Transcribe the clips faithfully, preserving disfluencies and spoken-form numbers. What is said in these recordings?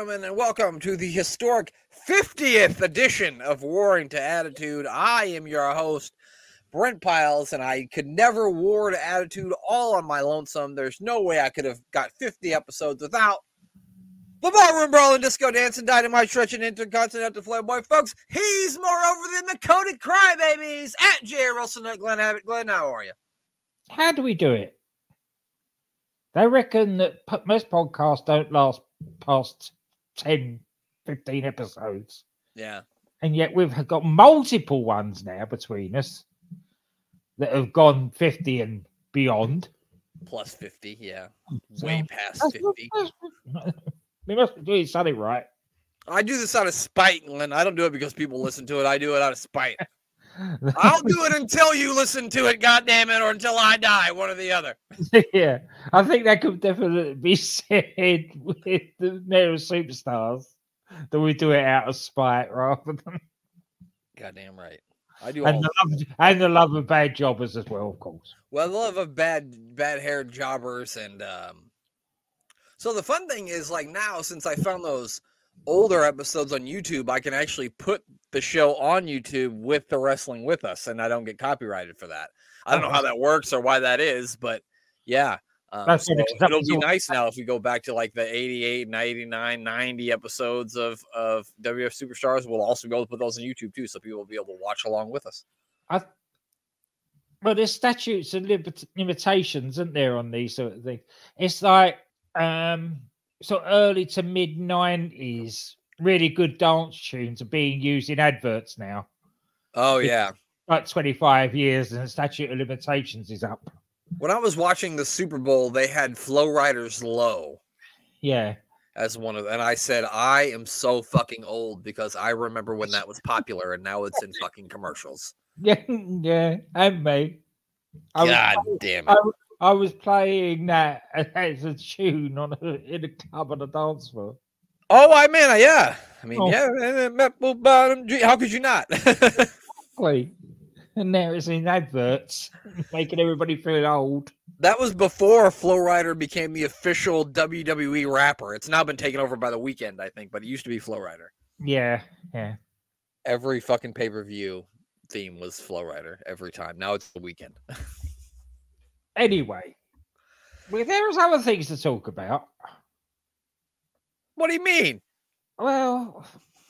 gentlemen, and welcome to the historic fiftieth edition of Warring to Attitude. I am your host, Brent Piles, and I could never war to Attitude all on my lonesome. There's no way I could have got fifty episodes without the ballroom brawling, disco dancing, dynamite stretching, intercontinental flamboy. Folks, he's more over than the coded crybabies at J. Wilson at Glenn Abbott. Glenn, how are you? How do we do it? They reckon that p- most podcasts don't last past ten, fifteen episodes. Yeah. And yet we've got multiple ones now between us that have gone fifty and beyond. Plus fifty, yeah. So, Way past that's- fifty. that's- we must be doing something right. I do this out of spite, Glenn. I don't do it because people listen to it. I do it out of spite. I'll do it until you listen to it, goddammit, or until I die, one or the other. Yeah, I think that could definitely be said with the Mayor of Superstars, that we do it out of spite rather than... Goddamn right. I do And all the, love, and the love of bad jobbers as well, of course. well, the love of bad bad-haired jobbers. And um, so the fun thing is, like, now, since I found those older episodes on YouTube, I can actually put the show on YouTube with the Wrestling With Us, and I don't get copyrighted for that. I don't know how that works or why that is, but yeah. Um, That's so what it's- it'll be nice now if we go back to like the eighty-eight, ninety-nine, ninety episodes of, of W W F Superstars. We'll also be able to put those on YouTube too, so people will be able to watch along with us. I, well, there's statutes and limit, limitations, isn't there, on these sort of things? It's like um, so early to mid nineties, really good dance tunes are being used in adverts now. Oh, yeah. Like twenty-five years, and the statute of limitations is up. When I was watching the Super Bowl, they had Flow Riders Low Yeah. as one of, and I said, I am so fucking old because I remember when that was popular, and now it's in fucking commercials. Yeah, yeah, and me. I God was, damn I, it. I was playing that as a tune on a, in a club on a dance floor. Oh, I mean, yeah. I mean, Oh. yeah. How could you not? Exactly. And there it's in adverts, making everybody feel old. That was before Flow Rider became the official W W E rapper. It's now been taken over by The Weeknd, I think, but it used to be Flow Rider. Yeah, yeah. Every fucking pay-per-view theme was Flow Rider every time. Now it's The Weeknd. Anyway, well, there's other things to talk about. What do you mean? Well,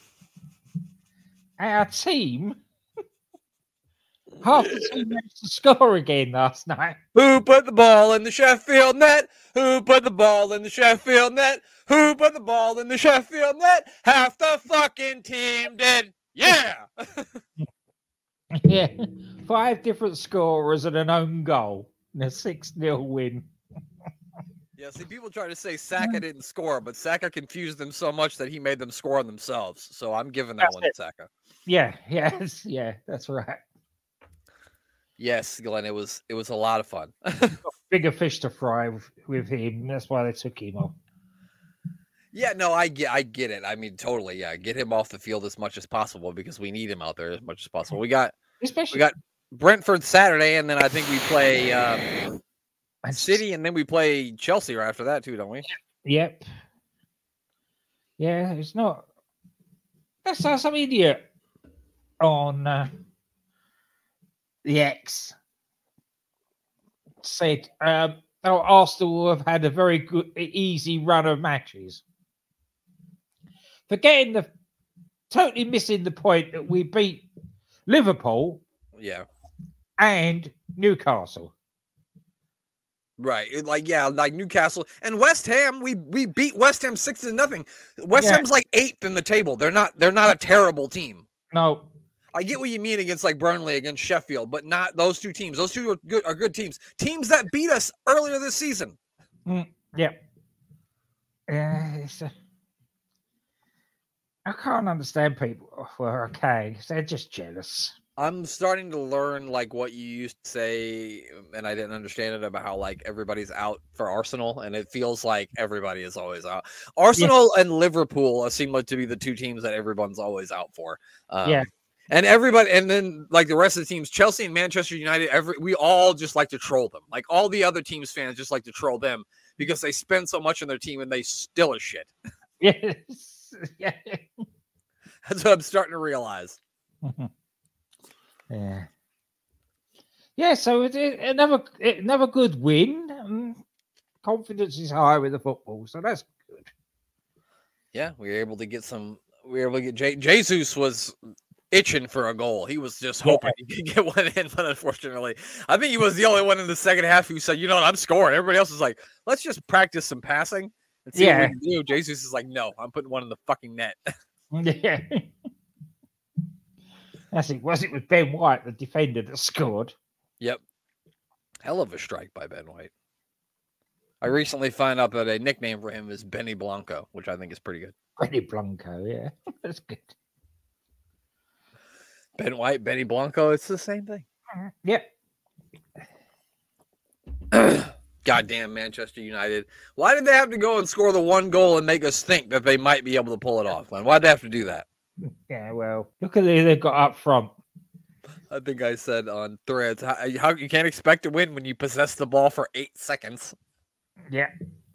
our team, half the team managed to score again last night. Who put the ball in the Sheffield net? Who put the ball in the Sheffield net? Who put the ball in the Sheffield net? Half the fucking team did. Yeah. Yeah, five different scorers and an own goal and a six nil win. Yeah, see, people try to say Saka didn't score, but Saka confused them so much that he made them score on themselves. So I'm giving that That's one it. to Saka. Yeah, yes, yeah, that's right. Yes, Glenn, it was it was a lot of fun. Bigger fish to fry with, with him. That's why they took him off. Yeah, no, I get I get it. I mean, totally, yeah. Get him off the field as much as possible because we need him out there as much as possible. We got Especially we got Brentford Saturday, and then I think we play um, City, and then we play Chelsea right after that too, don't we? Yep. Yeah, it's not. That's uh, some idiot on uh, the X said, um, "Oh, Arsenal have had a very good, easy run of matches." Forgetting the, totally missing the point that we beat Liverpool Yeah. and Newcastle. Right. It- Like, yeah, like Newcastle and West Ham, we we beat West Ham six to nothing. West Yeah. Ham's like eighth in the table. They're not they're not a terrible team. No, I get what you mean against like Burnley, against Sheffield, but not those two teams. Those two are good are good teams. Teams that beat us earlier this season. mm, yeah, yeah. It's a, I can't understand people who are okay. They're just jealous. I'm starting to learn like what you used to say, and I didn't understand it about how like everybody's out for Arsenal, and it feels like everybody is always out. Arsenal and Liverpool seem like to be the two teams that everyone's always out for. Um, Yeah. and everybody, and then like the rest of the teams, Chelsea and Manchester United, every we all just like to troll them. Like all the other teams fans just like to troll them because they spend so much on their team and they still are shit. Yes. Yeah. That's what I'm starting to realize. Yeah. Yeah, so it, it, another another good win. Um, confidence is high with the football, so that's good. Yeah, we were able to get some. We were able to get J- Jesus was itching for a goal. He was just hoping yeah. he could get one in, but unfortunately, I think he was the only one in the second half who said, "You know what? I'm scoring." Everybody else was like, "Let's just practice some passing and see yeah. what we can do." Jesus is like, "No, I'm putting one in the fucking net." Yeah. That's it. Was it with Ben White, the defender that scored? Yep. Hell of a strike by Ben White. I recently found out that a nickname for him is Benny Blanco, which I think is pretty good. Benny Blanco, yeah. That's good. Ben White, Benny Blanco, it's the same thing. Yep. Goddamn Manchester United. Why did they have to go and score the one goal and make us think that they might be able to pull it off? Man? Why'd they have to do that? Yeah, well, look at who they've got up front. I think I said on Threads, how, how you can't expect to win when you possess the ball for eight seconds. Yeah.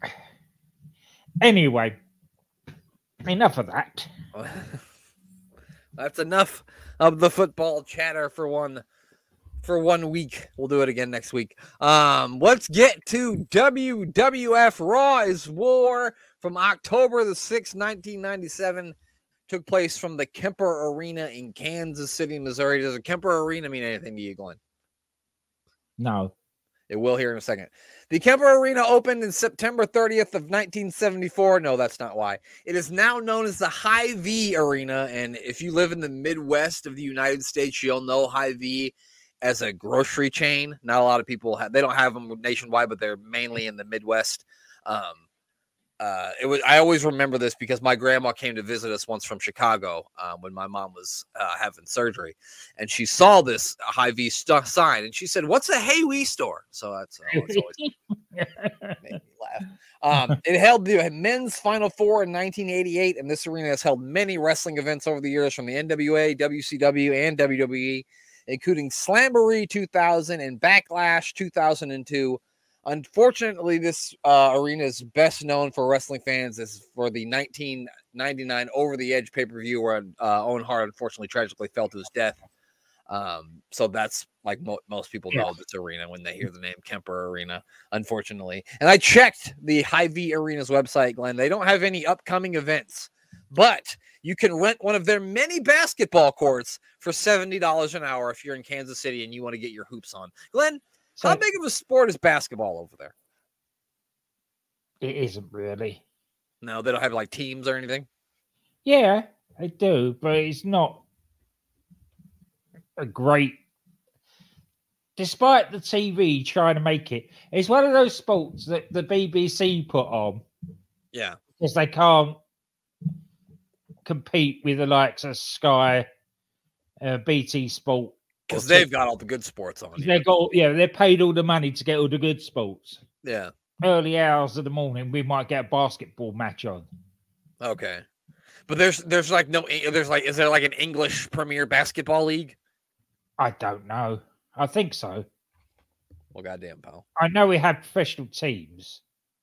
Anyway, enough of that. That's enough of the football chatter for one for one week. We'll do it again next week. Um, let's get to W W F. Raw is War from October the sixth, nineteen ninety-seven. Took place from the Kemper Arena in Kansas City, Missouri. Does a Kemper Arena mean anything to you, Glenn? No. It will here in a second. The Kemper Arena opened in September thirtieth of nineteen seventy-four. No, that's not why. It is now known as the Hy-Vee Arena, and if you live in the Midwest of the United States, you'll know Hy-Vee as a grocery chain. Not a lot of people have. They don't have them nationwide, but they're mainly in the Midwest. Um, Uh, it was. I always remember this because my grandma came to visit us once from Chicago um, when my mom was uh, having surgery, and she saw this Hy-Vee st- sign, and she said, "What's a Hy-Vee store?" So that's oh, it's always made me laugh. Um, it held the men's Final Four in nineteen eighty-eight, and this arena has held many wrestling events over the years from the N W A, W C W, and W W E, including Slamboree two thousand and Backlash two thousand two. Unfortunately, this uh, arena is best known for wrestling fans is for the nineteen ninety-nine Over the Edge pay-per-view where uh, Owen Hart unfortunately tragically fell to his death. Um, so that's like mo- most people know this arena when they hear the name Kemper Arena, unfortunately. And I checked the Hy-Vee Arena's website, Glenn. They don't have any upcoming events, but you can rent one of their many basketball courts for seventy dollars an hour if you're in Kansas City and you want to get your hoops on. Glenn, So, how big of a sport is basketball over there? It isn't really. No, they don't have like teams or anything? Yeah, they do, but it's not a great... Despite the T V trying to make it, it's one of those sports that the B B C put on. Yeah. Because they can't compete with the likes of Sky, uh, B T Sport. Because they've got all the good sports on. They got yeah, they're paid all the money to get all the good sports. Yeah. Early hours of the morning, we might get a basketball match on. Okay, but there's there's like no there's like is there like an English Premier Basketball League? I don't know. I think so. Well, goddamn, pal. I know we have professional teams,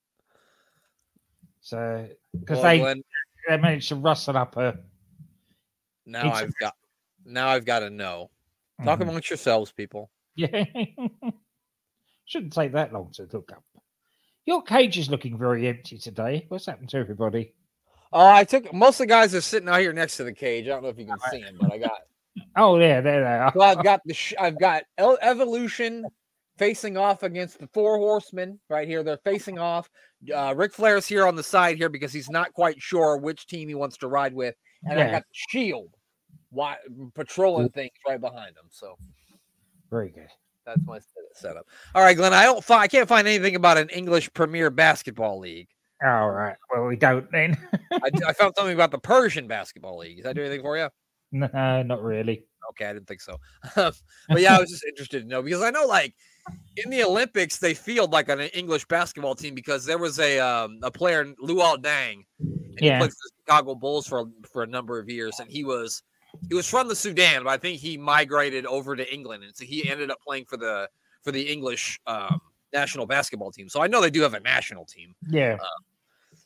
so because well, they Glenn, they managed to rustle up a. Now I've a... got now I've got to know. Talk mm-hmm. amongst yourselves, people. Yeah. Shouldn't take that long to look up. Your cage is looking very empty today. What's happened to everybody? Uh, I took most of the guys are sitting out here next to the cage. I don't know if you can see them, but I got. Oh, yeah, there they are. So I've got the sh- I've got El- Evolution facing off against the Four Horsemen right here. They're facing off. Uh, Ric Flair's here on the side here because he's not quite sure which team he wants to ride with, and yeah. I got the Shield. Why, patrolling things right behind them. So very good. That's my setup. All right, Glenn. I don't find I can't find anything about an English Premier Basketball League. All right. Well, we don't then. I, I found something about the Persian Basketball League. Does that do anything for you? No, not really. Okay, I didn't think so. But yeah, I was just interested to know because I know, like in the Olympics, they field like an English basketball team because there was a um, a player, Luol Deng, and yeah. he played for the Chicago Bulls for for a number of years, and he was. He was from the Sudan, but I think he migrated over to England, and so he ended up playing for the for the English um, national basketball team. So I know they do have a national team. Yeah. Uh,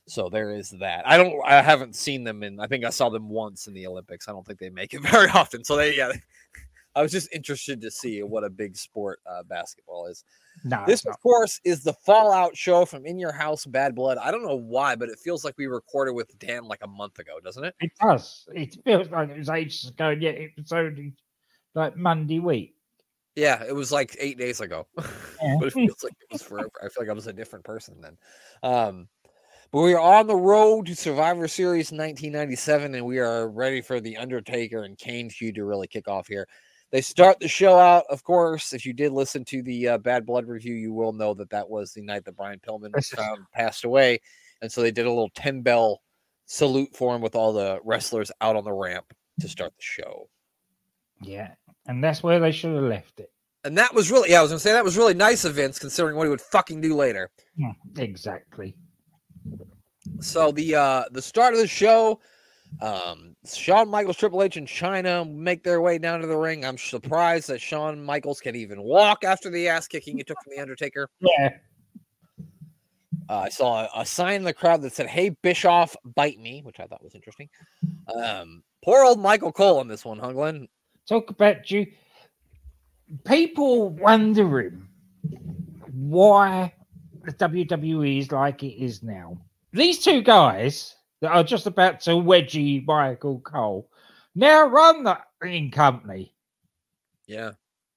So there is that. I don't. I haven't seen them in. I think I saw them once in the Olympics. I don't think they make it very often. So they, yeah. I was just interested to see what a big sport uh, basketball is. No, this, of course, is the Fallout show from In Your House, Bad Blood. I don't know why, but it feels like we recorded with Dan like a month ago, doesn't it? It does. It feels like it was ages ago. Yet it was only like Monday week. Yeah, it was like eight days ago. Yeah. But it feels like it was forever. I feel like I was a different person then. Um, but we are on the road to Survivor Series nineteen ninety-seven, and we are ready for the Undertaker and Kane feud to really kick off here. They start the show out, of course. If you did listen to the uh, Bad Blood review, you will know that that was the night that Brian Pillman was found passed away. And so they did a little ten bell salute for him with all the wrestlers out on the ramp to start the show. Yeah, and that's where they should have left it. And that was really, yeah, I was going to say that was really nice of Vince, considering what he would fucking do later. Yeah, exactly. So the uh, the start of the show, um, Shawn Michaels, Triple H, and Chyna make their way down to the ring. I'm surprised that Shawn Michaels can even walk after the ass kicking he took from the Undertaker. Yeah. Uh, I saw a, a sign in the crowd that said, "Hey Bischoff, bite me," which I thought was interesting. Um, poor old Michael Cole on this one, Hunglen. Talk about you. People wondering why the W W E is like it is now. These two guys that are just about to wedgie Michael Cole now run the ring company. Yeah.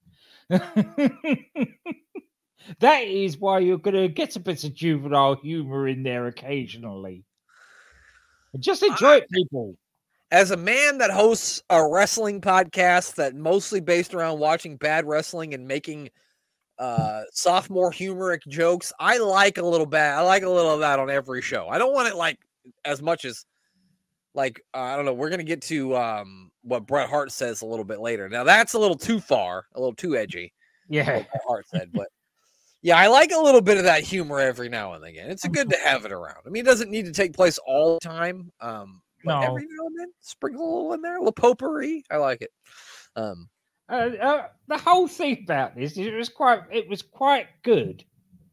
That is why you're going to get a bit of juvenile humor in there occasionally. Just enjoy it, people. As a man that hosts a wrestling podcast that mostly based around watching bad wrestling and making uh, sophomore humoric jokes, I like a little bad. I like a little of that on every show. I don't want it like as much as like, uh, I don't know. We're going to get to um, what Bret Hart says a little bit later. Now that's a little too far, a little too edgy. Yeah. What Bret Hart said, but yeah, I like a little bit of that humor every now and again. It's good to have it around. I mean, it doesn't need to take place all the time. Um, But No. every now and then, sprinkle a little in there, a little potpourri. I like it. Um, Uh, uh, the whole thing about this, it was quite, it was quite good,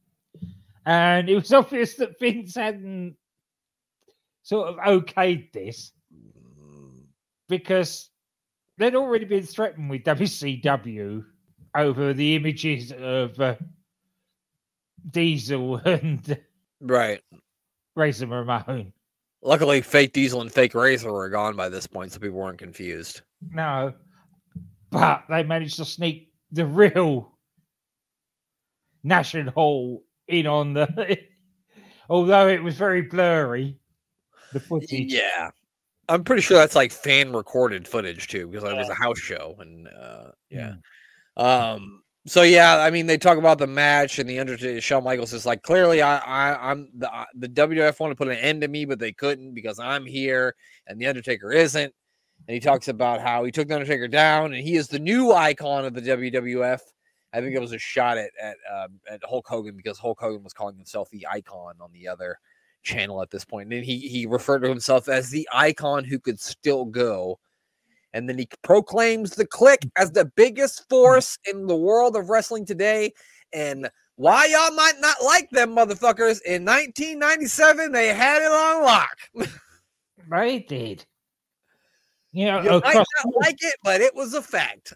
and it was obvious that Vince hadn't sort of okayed this because they'd already been threatened with W C W over the images of uh, Diesel and right. Razor Ramon. Luckily, fake Diesel and fake Razor were gone by this point, so people weren't confused. No, but they managed to sneak the real Nash and Hall in on the, although it was very blurry, the footage. Yeah. I'm pretty sure that's like fan recorded footage too, because it was Yeah. a house show. And uh, yeah. Mm. Um, so yeah, I mean, they talk about the match and the Undertaker. Shawn Michaels is like, clearly, I, I, I'm the uh, the W W F wanted to put an end to me, but they couldn't because I'm here and the Undertaker isn't. And he talks about how he took the Undertaker down, and he is the new icon of the W W F. I think it was a shot at at uh, at Hulk Hogan because Hulk Hogan was calling himself the Icon on the other channel at this point. And then he he referred to himself as the Icon who could still go. And then he proclaims the Click as the biggest force in the world of wrestling today. And why y'all might not like them motherfuckers, in nineteen ninety-seven, they had it on lock. They did. You know, You might across, not like it, but it was a fact.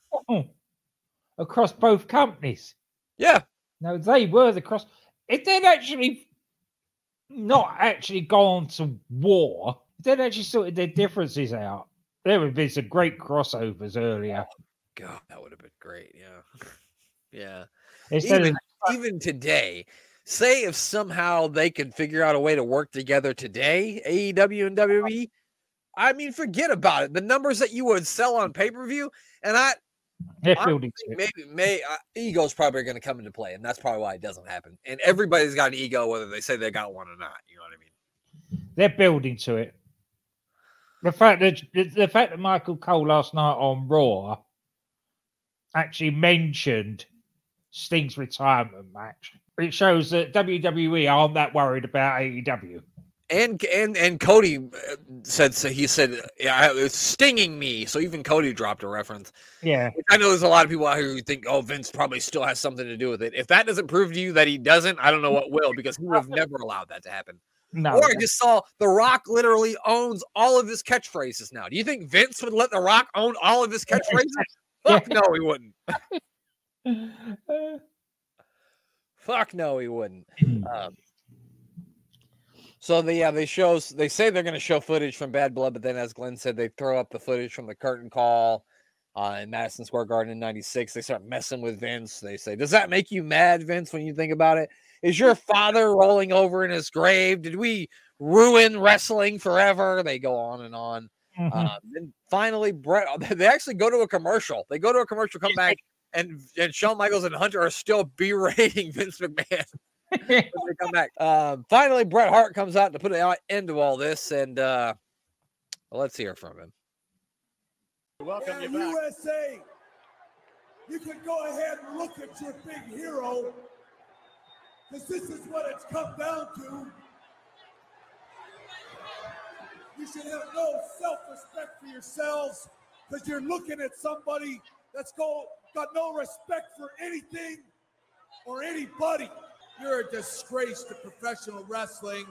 across both companies. Yeah. No, they were the cross. If they'd actually not actually gone to war, if they'd actually sorted their differences out, there would have been some great crossovers earlier. God, that would have been great. Yeah. Yeah. Instead Even, of, even today, say if somehow they could figure out a way to work together today, A E W and W W E, I mean, forget about it. The numbers that you would sell on pay-per-view, and I, they're I building think to it. maybe may uh, ego's probably going to come into play, and that's probably why it doesn't happen. And everybody's got an ego, whether they say they got one or not. You know what I mean? They're building to it. The fact that the, the fact that Michael Cole last night on Raw actually mentioned Sting's retirement match, it shows that W W E aren't that worried about A E W. And and and Cody said so. He said, "Yeah, it's stinging me." So even Cody dropped a reference. Yeah, I know there's a lot of people out here who think, "Oh, Vince probably still has something to do with it." If that doesn't prove to you that he doesn't, I don't know what will, because he would have never allowed that to happen. No. Or I just saw The Rock literally owns all of his catchphrases now. Do you think Vince would let The Rock own all of his catchphrases? Yeah. Fuck no, he wouldn't. Fuck no, he wouldn't. Um, so they yeah they shows they say they're going to show footage from Bad Blood, but then as Glenn said, they throw up the footage from the curtain call uh, in Madison Square Garden in ninety-six. They start messing with Vince. They say, "Does that make you mad, Vince? When you think about it, is your father rolling over in his grave? Did we ruin wrestling forever?" They go on and on. Mhm. Um, then finally, Brett. They actually go to a commercial. They go to a commercial, come back. And, and Shawn Michaels and Hunter are still berating Vince McMahon when they come back. Um, finally, Bret Hart comes out to put an end to all this, and uh, well, let's hear from him. Welcome yeah, you back. U S A, you can go ahead and look at your big hero, because this is what it's come down to. You should have no self-respect for yourselves, because you're looking at somebody that's go, got no respect for anything or anybody. You're a disgrace to professional wrestling.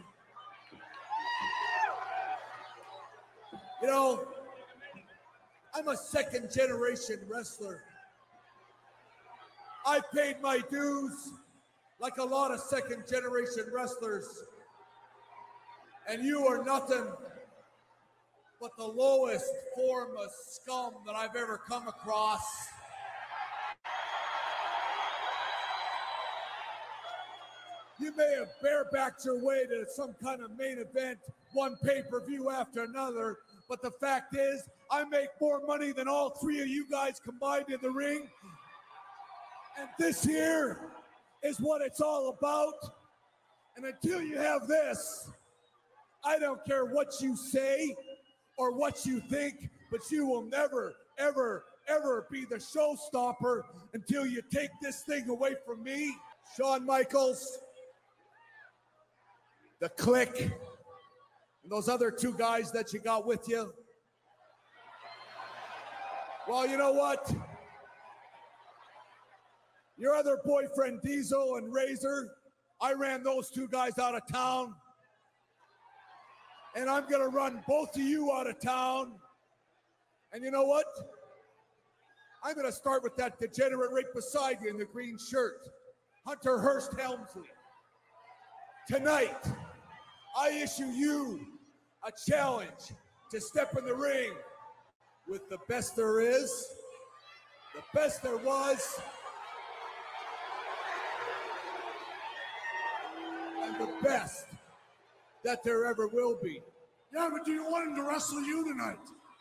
You know, I'm a second generation wrestler. I paid my dues like a lot of second generation wrestlers. And you are nothing but the lowest form of scum that I've ever come across. You may have barebacked your way to some kind of main event, one pay-per-view after another, but the fact is, I make more money than all three of you guys combined in the ring. And this here is what it's all about. And until you have this, I don't care what you say or what you think, but you will never, ever, ever be the showstopper until you take this thing away from me. Shawn Michaels, the Click, and those other two guys that you got with you. Well, you know what? Your other boyfriend, Diesel and Razor, I ran those two guys out of town. And I'm going to run both of you out of town. And you know what? I'm going to start with that degenerate right beside you in the green shirt, Hunter Hearst Helmsley. Tonight, I issue you a challenge to step in the ring with the best there is, the best there was, and the best that there ever will be. Yeah, but do you want him to wrestle you tonight?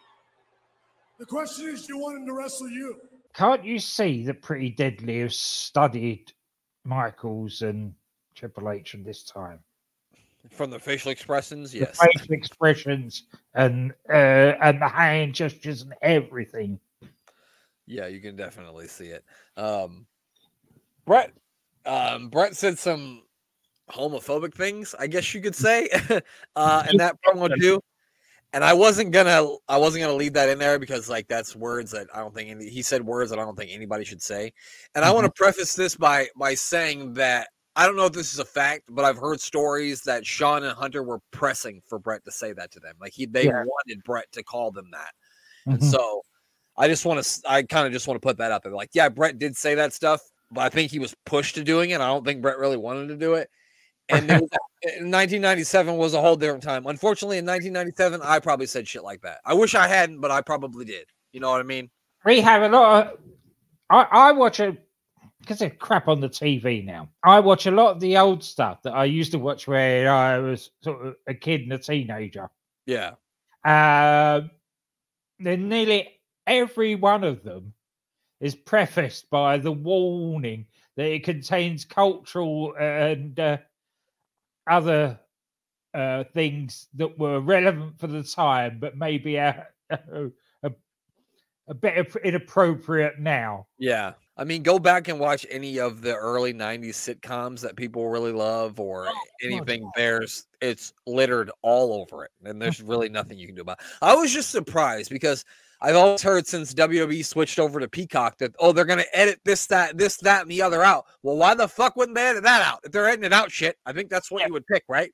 The question is, do you want him to wrestle you? Can't you see that Pretty Deadly have studied Michaels and Triple H in this time? From the facial expressions, The yes. facial expressions and uh, and the hand gestures and everything. Yeah, you can definitely see it. Um, Brett, um, Brett said some homophobic things, I guess you could say, uh, and that promo too. And I wasn't gonna, I wasn't gonna leave that in there because like that's words that I don't think any, he said words that I don't think anybody should say. And mm-hmm. I want to preface this by by saying that I don't know if this is a fact, but I've heard stories that Shawn and Hunter were pressing for Brett to say that to them. Like he, they yeah. wanted Brett to call them that. Mm-hmm. And so I just want to, I kind of just want to put that up there. Like, yeah, Brett did say that stuff, but I think he was pushed to doing it. I don't think Brett really wanted to do it. And it was, in nineteen ninety-seven was a whole different time. Unfortunately, in nineteen ninety-seven, I probably said shit like that. I wish I hadn't, but I probably did. You know what I mean? We have a lot of, I, I watch a, because there's crap on the T V now. I watch a lot of the old stuff that I used to watch when I was sort of a kid and a teenager. Yeah. Um, then nearly every one of them is prefaced by the warning that it contains cultural and uh, other uh, things that were relevant for the time, but maybe a, a, a, a bit inappropriate now. Yeah. I mean, go back and watch any of the early nineties sitcoms that people really love or oh, anything. God. There's it's littered all over it. And there's really nothing you can do about it. I was just surprised because I've always heard since W W E switched over to Peacock that, oh, they're going to edit this, that, this, that, and the other out. Well, why the fuck wouldn't they edit that out? If they're editing it out shit, I think that's what yeah. you would pick, right?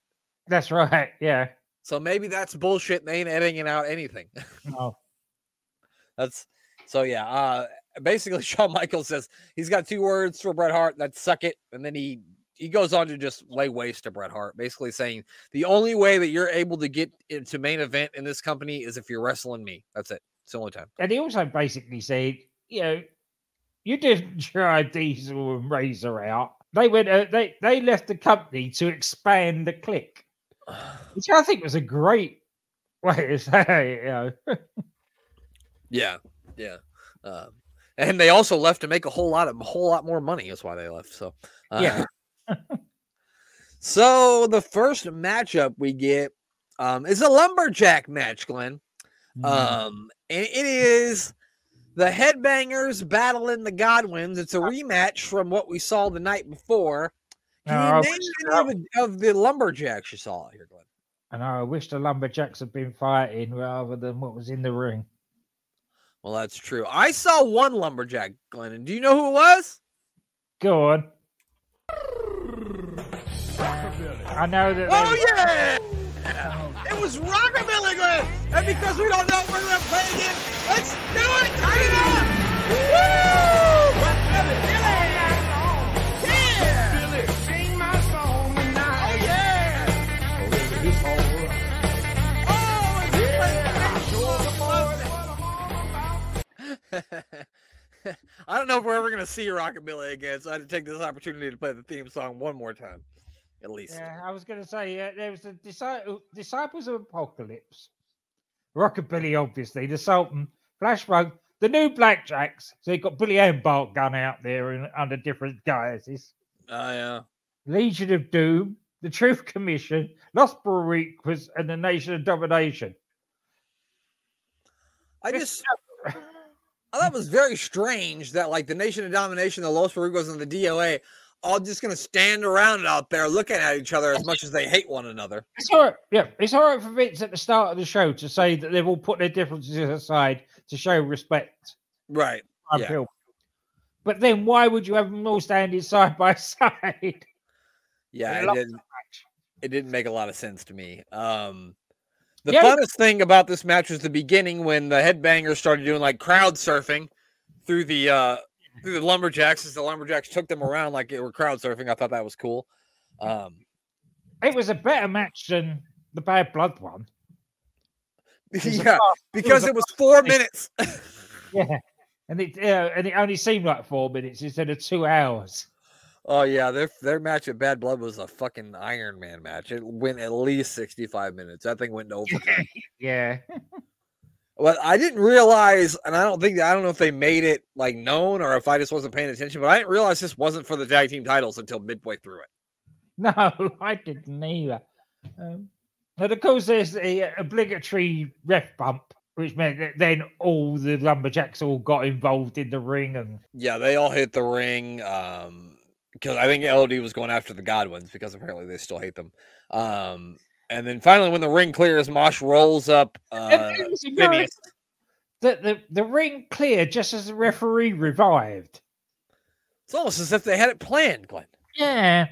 That's right. Yeah. So maybe that's bullshit. And they ain't editing out anything. No. That's so yeah. Uh, basically, Shawn Michaels says he's got two words for Bret Hart. That's suck it, and then he he goes on to just lay waste to Bret Hart, basically saying the only way that you're able to get into main event in this company is if you're wrestling me. That's it. It's the only time. And he also basically said, you know, you didn't try Diesel and Razor out. They went. Uh, they they left the company to expand the clique, which I think was a great way to say it. You know. Yeah, yeah. Um, and they also left to make a whole lot of a whole lot more money. That's why they left. So uh, Yeah. So the first matchup we get um, is a lumberjack match, Glenn. Mm. Um, and it is the Headbangers battling the Godwins. It's a rematch from what we saw the night before. Can No, I you name wish- any of the, of the lumberjacks you saw here, Glenn? And I wish the lumberjacks had been fighting rather than what was in the ring. Well, that's true. I saw one lumberjack, Glenn. And do you know who it was? Go on. I know that. Oh, they- yeah! It was Rockabilly, Glenn! And because we don't know if we're going to play again, let's do it! Turn it up! Woo! Rockabilly! Yeah! Billy, sing my song tonight. Oh, yeah! Oh, and he played the I don't know if we're ever going to see Rockabilly again, so I had to take this opportunity to play the theme song one more time, at least. Yeah, I was going to say uh, there was the Disci- Disciples of Apocalypse, Rockabilly, obviously, the Sultan, Flashbug, the new Blackjacks. So you got Billy and Bart Gunn out there in, under different guises. Oh, yeah. Legion of Doom, the Truth Commission, Los Boricuas, and the Nation of Domination. I just I thought it was very strange that like the Nation of Domination, the Los Perugos, and the D O A all just gonna stand around out there looking at each other as much as they hate one another. It's all right. Yeah, it's all right for Vince at the start of the show to say that they've all put their differences aside to show respect. Right. I Yeah. feel. But then why would you have them all standing side by side? Yeah, I it love didn't it didn't make a lot of sense to me. Um the Yeah. funnest thing about this match was the beginning when the Headbangers started doing like crowd surfing through the uh through the lumberjacks as the lumberjacks took them around like they were crowd surfing. I thought that was cool. Um It was a better match than the Bad Blood one. was a yeah, fast- because was a it was four minutes. Yeah, and it uh, and it only seemed like four minutes instead of two hours. Oh yeah, their their match at Bad Blood was a fucking Iron Man match. It went at least sixty-five minutes. That thing went to overtime. Yeah, Well, I didn't realize, and I don't think I don't know if they made it like known or if I just wasn't paying attention, but I didn't realize this wasn't for the tag team titles until midway through it. no, I didn't either. Um, and of course, there's the obligatory ref bump, which meant that then all the lumberjacks all got involved in the ring, and Yeah, they all hit the ring. Um, because I think L O D was going after the Godwins because apparently they still hate them. Um, and then finally, when the ring clears, Mosh rolls up. Uh, And it was Phineas. ignorant that the, the ring cleared just as the referee revived. It's almost as if they had it planned, Glenn. Yeah,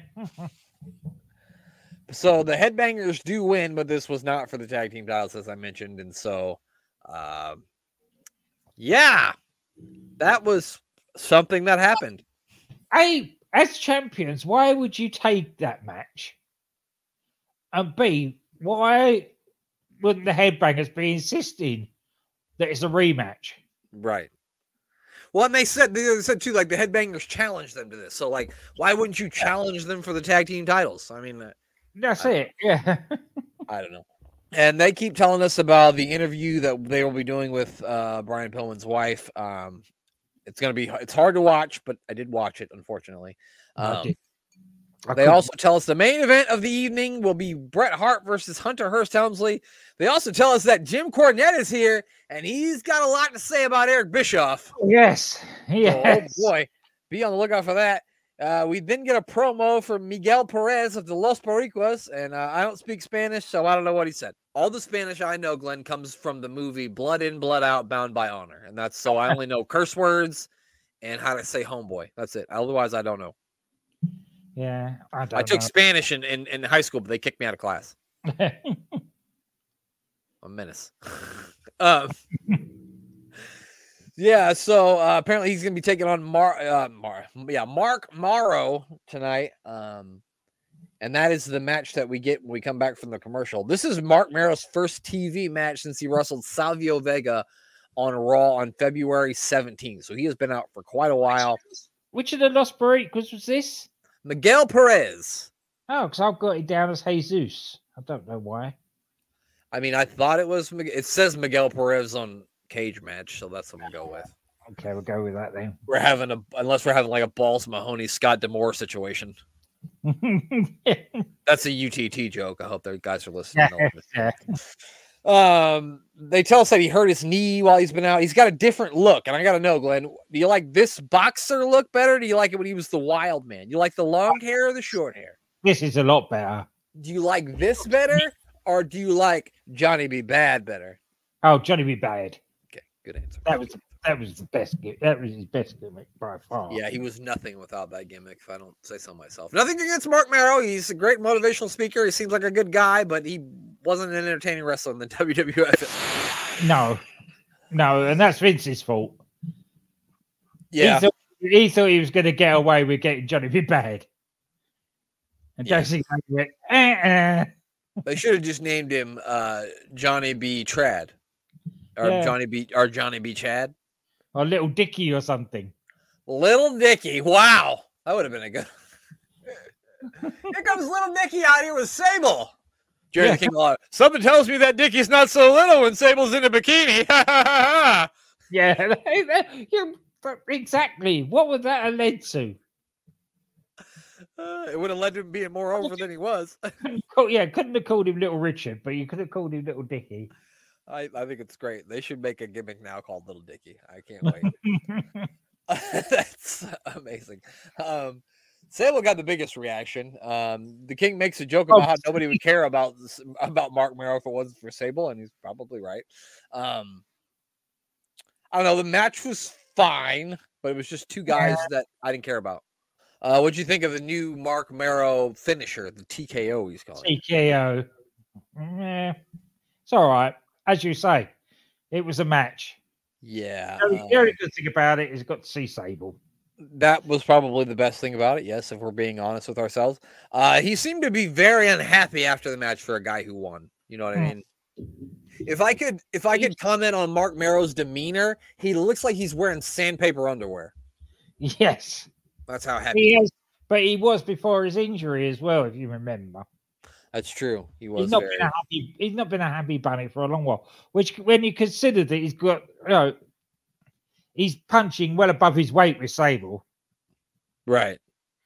So the Headbangers do win, but this was not for the tag team titles, as I mentioned. And so, um, yeah, that was something that happened. A, as champions, why would you take that match? And B, why wouldn't the Headbangers be insisting that it's a rematch? Right. Well, and they said they said too, like the Headbangers challenged them to this. So, like, why wouldn't you challenge them for the tag team titles? I mean, uh, That's I- it. Yeah. I don't know. And they keep telling us about the interview that they will be doing with uh, Brian Pillman's wife. Um, it's gonna be it's hard to watch, but I did watch it, unfortunately. I Um, did. I They couldn't- also tell us the main event of the evening will be Bret Hart versus Hunter Hearst Helmsley. They also tell us that Jim Cornette is here, and he's got a lot to say about Eric Bischoff. Yes. So, Yes. oh boy, be on the lookout for that. Uh, we then get a promo from Miguel Perez of the Los Boricuas, and uh, I don't speak Spanish, so I don't know what he said. All the Spanish I know, Glenn, comes from the movie Blood In, Blood Out, Bound by Honor, and that's so I only know curse words and how to say homeboy. That's it. Otherwise, I don't know. Yeah. I don't I took know. Spanish in, in, in high school, but they kicked me out of class. A menace. um, yeah, so uh, apparently he's going to be taking on Mar, uh, Mar, yeah, Mark Morrow tonight. Um, and that is the match that we get when we come back from the commercial. This is Mark Morrow's first T V match since he wrestled Savio Vega on Raw on February seventeenth. So he has been out for quite a while. Which of the Los Barricas was this? Miguel Perez. Oh, because I've got it down as Jesus. I don't know why. I mean, I thought it was, it says Miguel Perez on Cage Match, so that's what we'll go with. Okay, we'll go with that then. We're having a, unless we're having like a Balls Mahoney, Scott D'Amore situation. That's a U T T joke. I hope the guys are listening. Yeah. Um, they tell us that he hurt his knee while he's been out. He's got a different look, and I gotta know, Glenn, do you like this boxer look better? Or do you like it when he was the Wild Man? You like the long hair or the short hair? This is a lot better. Do you like this better, or do you like Johnny B. Bad better? Oh, Johnny B. Bad. Okay, good answer. That was that was the best. That was his best gimmick by far. Yeah, he was nothing without that gimmick, if I don't say so myself. Nothing against Mark Morrow. He's a great motivational speaker. He seems like a good guy, but he wasn't an entertaining wrestler in the W W F. No, no, and that's Vince's fault. Yeah. He thought he, thought he was going to get away with getting Johnny B. Bad. And Yeah. Dusty went, uh-uh. They should have just named him uh, Johnny B. Trad. Or Yeah. Johnny B. Or Johnny B. Chad. Or Little Dicky or something. Little Dicky. Wow. That would have been a good. Here comes Little Dicky out here with Sable. Jerry Yeah. the King Law. Something tells me that Dicky's not so little when Sable's in a bikini. Yeah, yeah, but exactly. What would that have led to? Uh, it would have led to him being more over than he was. Oh, yeah, couldn't have called him Little Richard, but you could have called him Little Dicky. I, I think it's great. They should make a gimmick now called Little Dicky. I can't wait. That's amazing. Um, Sable got the biggest reaction. Um, the King makes a joke about Oh, how nobody would care about this, about Mark Morrow if it wasn't for Sable, and he's probably right. Um, I don't know. The match was fine, but it was just two guys Yeah. that I didn't care about. Uh, what'd you think of the new Mark Morrow finisher, the T K O he's calling it? T K O. Yeah, it's all right. As you say, it was a match. Yeah. The um, very good thing about it is got to see Sable. That was probably the best thing about it. Yes, if we're being honest with ourselves. Uh, he seemed to be very unhappy after the match for a guy who won. You know what I Hmm. mean? If I could, if I could comment on Mark Morrow's demeanor, he looks like he's wearing sandpaper underwear. Yes, That's how happy. he is. But he was before his injury as well, if you remember. That's true. He was He's not very. been a happy. He's not been a happy bunny for a long while. Which, when you consider that he's got, you know, he's punching well above his weight with Sable, Right.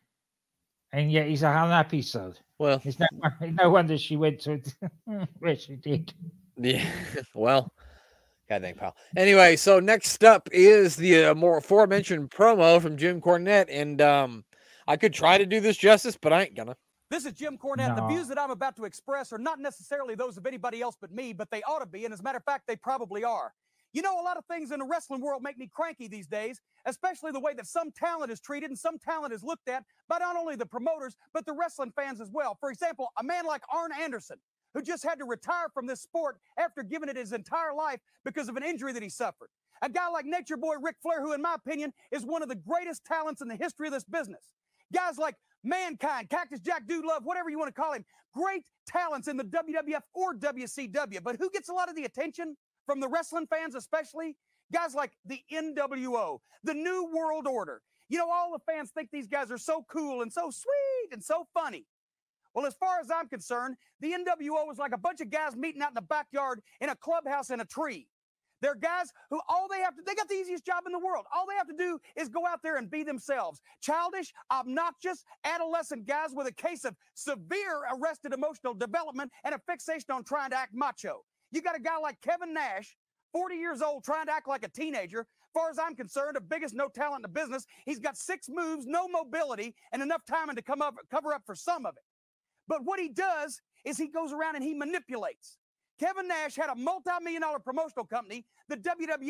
and yet he's a unhappy soul. Well, It's no, no wonder she went to where she did. yeah. Well, God dang, pal. Anyway, so next up is the uh, more aforementioned promo from Jim Cornette, and um, I could try to do this justice, but I ain't gonna. This is Jim Cornette. The No. views that I'm about to express are not necessarily those of anybody else but me, but they ought to be. And as a matter of fact, they probably are. You know, a lot of things in the wrestling world make me cranky these days, especially the way that some talent is treated and some talent is looked at by not only the promoters, but the wrestling fans as well. For example, a man like Arn Anderson, who just had to retire from this sport after giving it his entire life because of an injury that he suffered. A guy like Nature Boy Ric Flair, who in my opinion is one of the greatest talents in the history of this business. Guys like Mankind, Cactus Jack, Dude Love, whatever you want to call him, great talents in the W W F or W C W. But who gets a lot of the attention from the wrestling fans especially? Guys like the N W O, the New World Order. You know, all the fans think these guys are so cool and so sweet and so funny. Well, as far as I'm concerned, the N W O was like a bunch of guys meeting out in the backyard in a clubhouse in a tree. They're guys who all they have to, they got the easiest job in the world. All they have to do is go out there and be themselves. Childish, obnoxious, adolescent guys with a case of severe arrested emotional development and a fixation on trying to act macho. You got a guy like Kevin Nash, forty years old, trying to act like a teenager. As far as I'm concerned, the biggest no talent in the business. He's got six moves, no mobility, and enough timing to come up, cover up for some of it. But what he does is he goes around and he manipulates. Kevin Nash had a multi-million dollar promotional company, the W W F,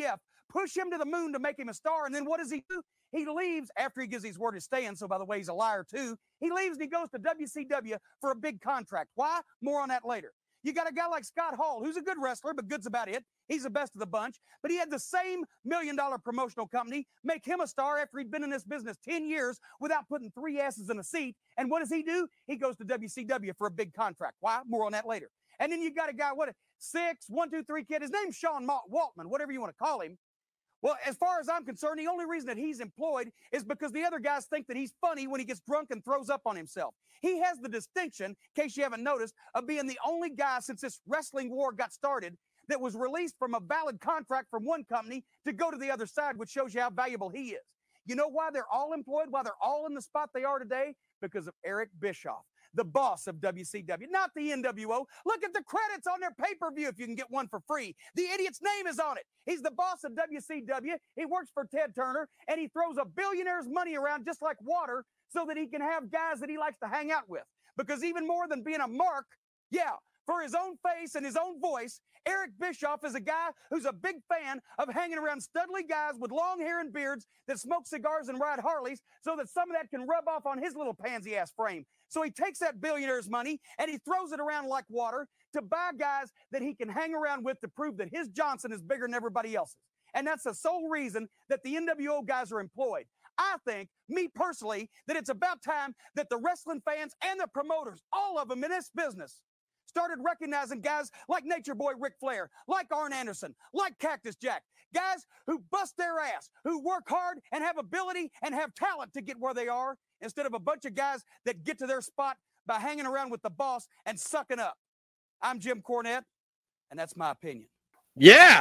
push him to the moon to make him a star. And then what does he do? He leaves after he gives his word to staying. So, by the way, he's a liar, too. He leaves and he goes to W C W for a big contract. Why? More on that later. You got a guy like Scott Hall, who's a good wrestler, but good's about it. He's the best of the bunch. But he had the same million-dollar promotional company make him a star after he'd been in this business ten years without putting three asses in a seat. And what does he do? He goes to W C W for a big contract. Why? More on that later. And then you got a guy, what, six, one, two, three kid. His name's Sean Waltman, whatever you want to call him. Well, as far as I'm concerned, the only reason that he's employed is because the other guys think that he's funny when he gets drunk and throws up on himself. He has the distinction, in case you haven't noticed, of being the only guy since this wrestling war got started that was released from a valid contract from one company to go to the other side, which shows you how valuable he is. You know why they're all employed, why they're all in the spot they are today? Because of Eric Bischoff, the boss of W C W, not the N W O. Look at the credits on their pay-per-view if you can get one for free. The idiot's name is on it. He's the boss of W C W. He works for Ted Turner, and he throws a billionaire's money around just like water so that he can have guys that he likes to hang out with. Because even more than being a mark, yeah, for his own face and his own voice, Eric Bischoff is a guy who's a big fan of hanging around studly guys with long hair and beards that smoke cigars and ride Harleys so that some of that can rub off on his little pansy-ass frame. So he takes that billionaire's money and he throws it around like water to buy guys that he can hang around with to prove that his Johnson is bigger than everybody else's. And that's the sole reason that the N W O guys are employed. I think, me personally, that it's about time that the wrestling fans and the promoters, all of them in this business, started recognizing guys like Nature Boy Ric Flair, like Arn Anderson, like Cactus Jack, guys who bust their ass, who work hard and have ability and have talent to get where they are, instead of a bunch of guys that get to their spot by hanging around with the boss and sucking up. I'm Jim Cornette, and that's my opinion. Yeah.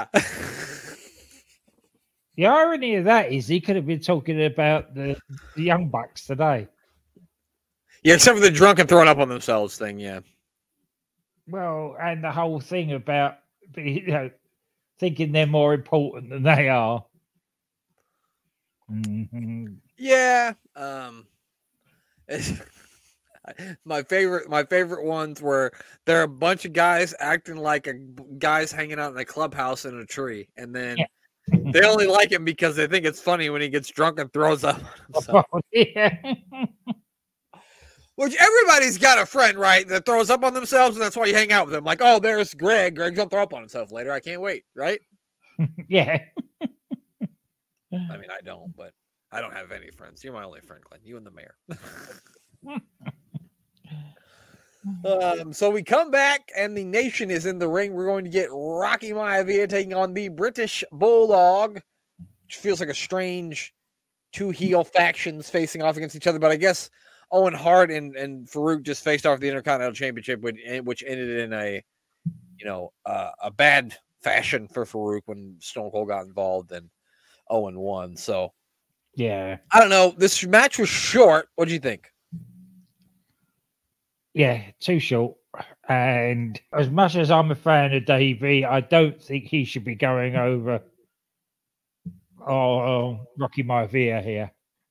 The irony of that is he could have been talking about the, the Young Bucks today. Yeah, except for the drunk and throwing up on themselves thing, yeah. Well, and the whole thing about, you know, thinking they're more important than they are. Mm-hmm. Yeah. Um, my favorite, my favorite ones were there are a bunch of guys acting like a guys hanging out in a clubhouse in a tree, and then. Yeah. They only like him because they think it's funny when he gets drunk and throws up on himself. Oh, yeah. Which everybody's got a friend, right, that throws up on themselves, and that's why you hang out with them. Like, oh, there's Greg. Greg's going to throw up on himself later. I can't wait, right? Yeah. I mean, I don't, but I don't have any friends. You're my only friend, Glenn. You and the mayor. Um, so we come back and the nation is in the ring. We're going to get Rocky Maivia taking on the British Bulldog, which feels like a strange two heel factions facing off against each other. But I guess Owen Hart and, and Farouk just faced off the Intercontinental Championship, which, which ended in a, you know, uh, a bad fashion for Farouk when Stone Cold got involved and Owen won. So, yeah, I don't know. This match was short. What do you think? Yeah, too short. And as much as I'm a fan of Davey, I don't think he should be going over oh, Rocky Maivia here.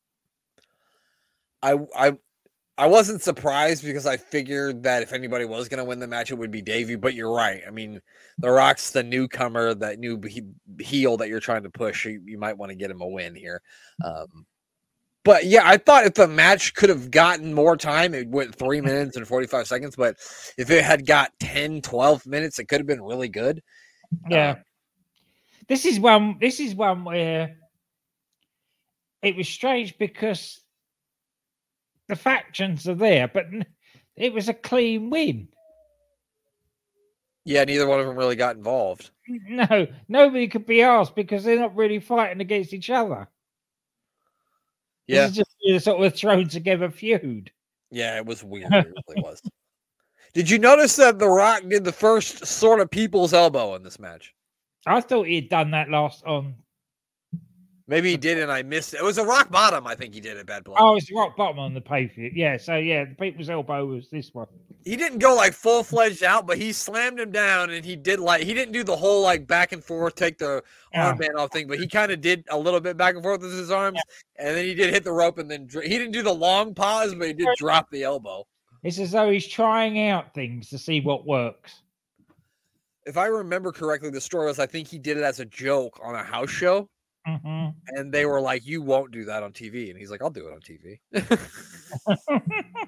I I I wasn't surprised because I figured that if anybody was going to win the match, it would be Davey. But you're right. I mean, The Rock's the newcomer, that new heel that you're trying to push. You, you might want to get him a win here. Um, But, yeah, I thought if the match could have gotten more time, it went three minutes and forty-five seconds. But if it had got ten, twelve minutes, it could have been really good. Yeah. Um, this is one This is one where it was strange because the factions are there, but it was a clean win. Yeah, neither one of them really got involved. No, nobody could be asked because they're not really fighting against each other. Yeah, this is just a sort of thrown together feud. Yeah, it was weird. It really was. Did you notice that The Rock did the first sort of people's elbow in this match? I thought he had done that last on. Maybe he did, and I missed it. It was a rock bottom. I think he did at Bad Blood. Oh, it's rock bottom on the pay per view. Yeah, so yeah, the people's elbow was this one. He didn't go like full fledged out, but he slammed him down, and he did like he didn't do the whole like back and forth, take the Yeah. armband off thing, but he kind of did a little bit back and forth with his arms, and then he did hit the rope, and then dr- he didn't do the long pause, but he did drop the elbow. It's as though he's trying out things to see what works. If I remember correctly, the story was I think he did it as a joke on a house show. Mhm. And they were like, "You won't do that on T V." And he's like, "I'll do it on T V."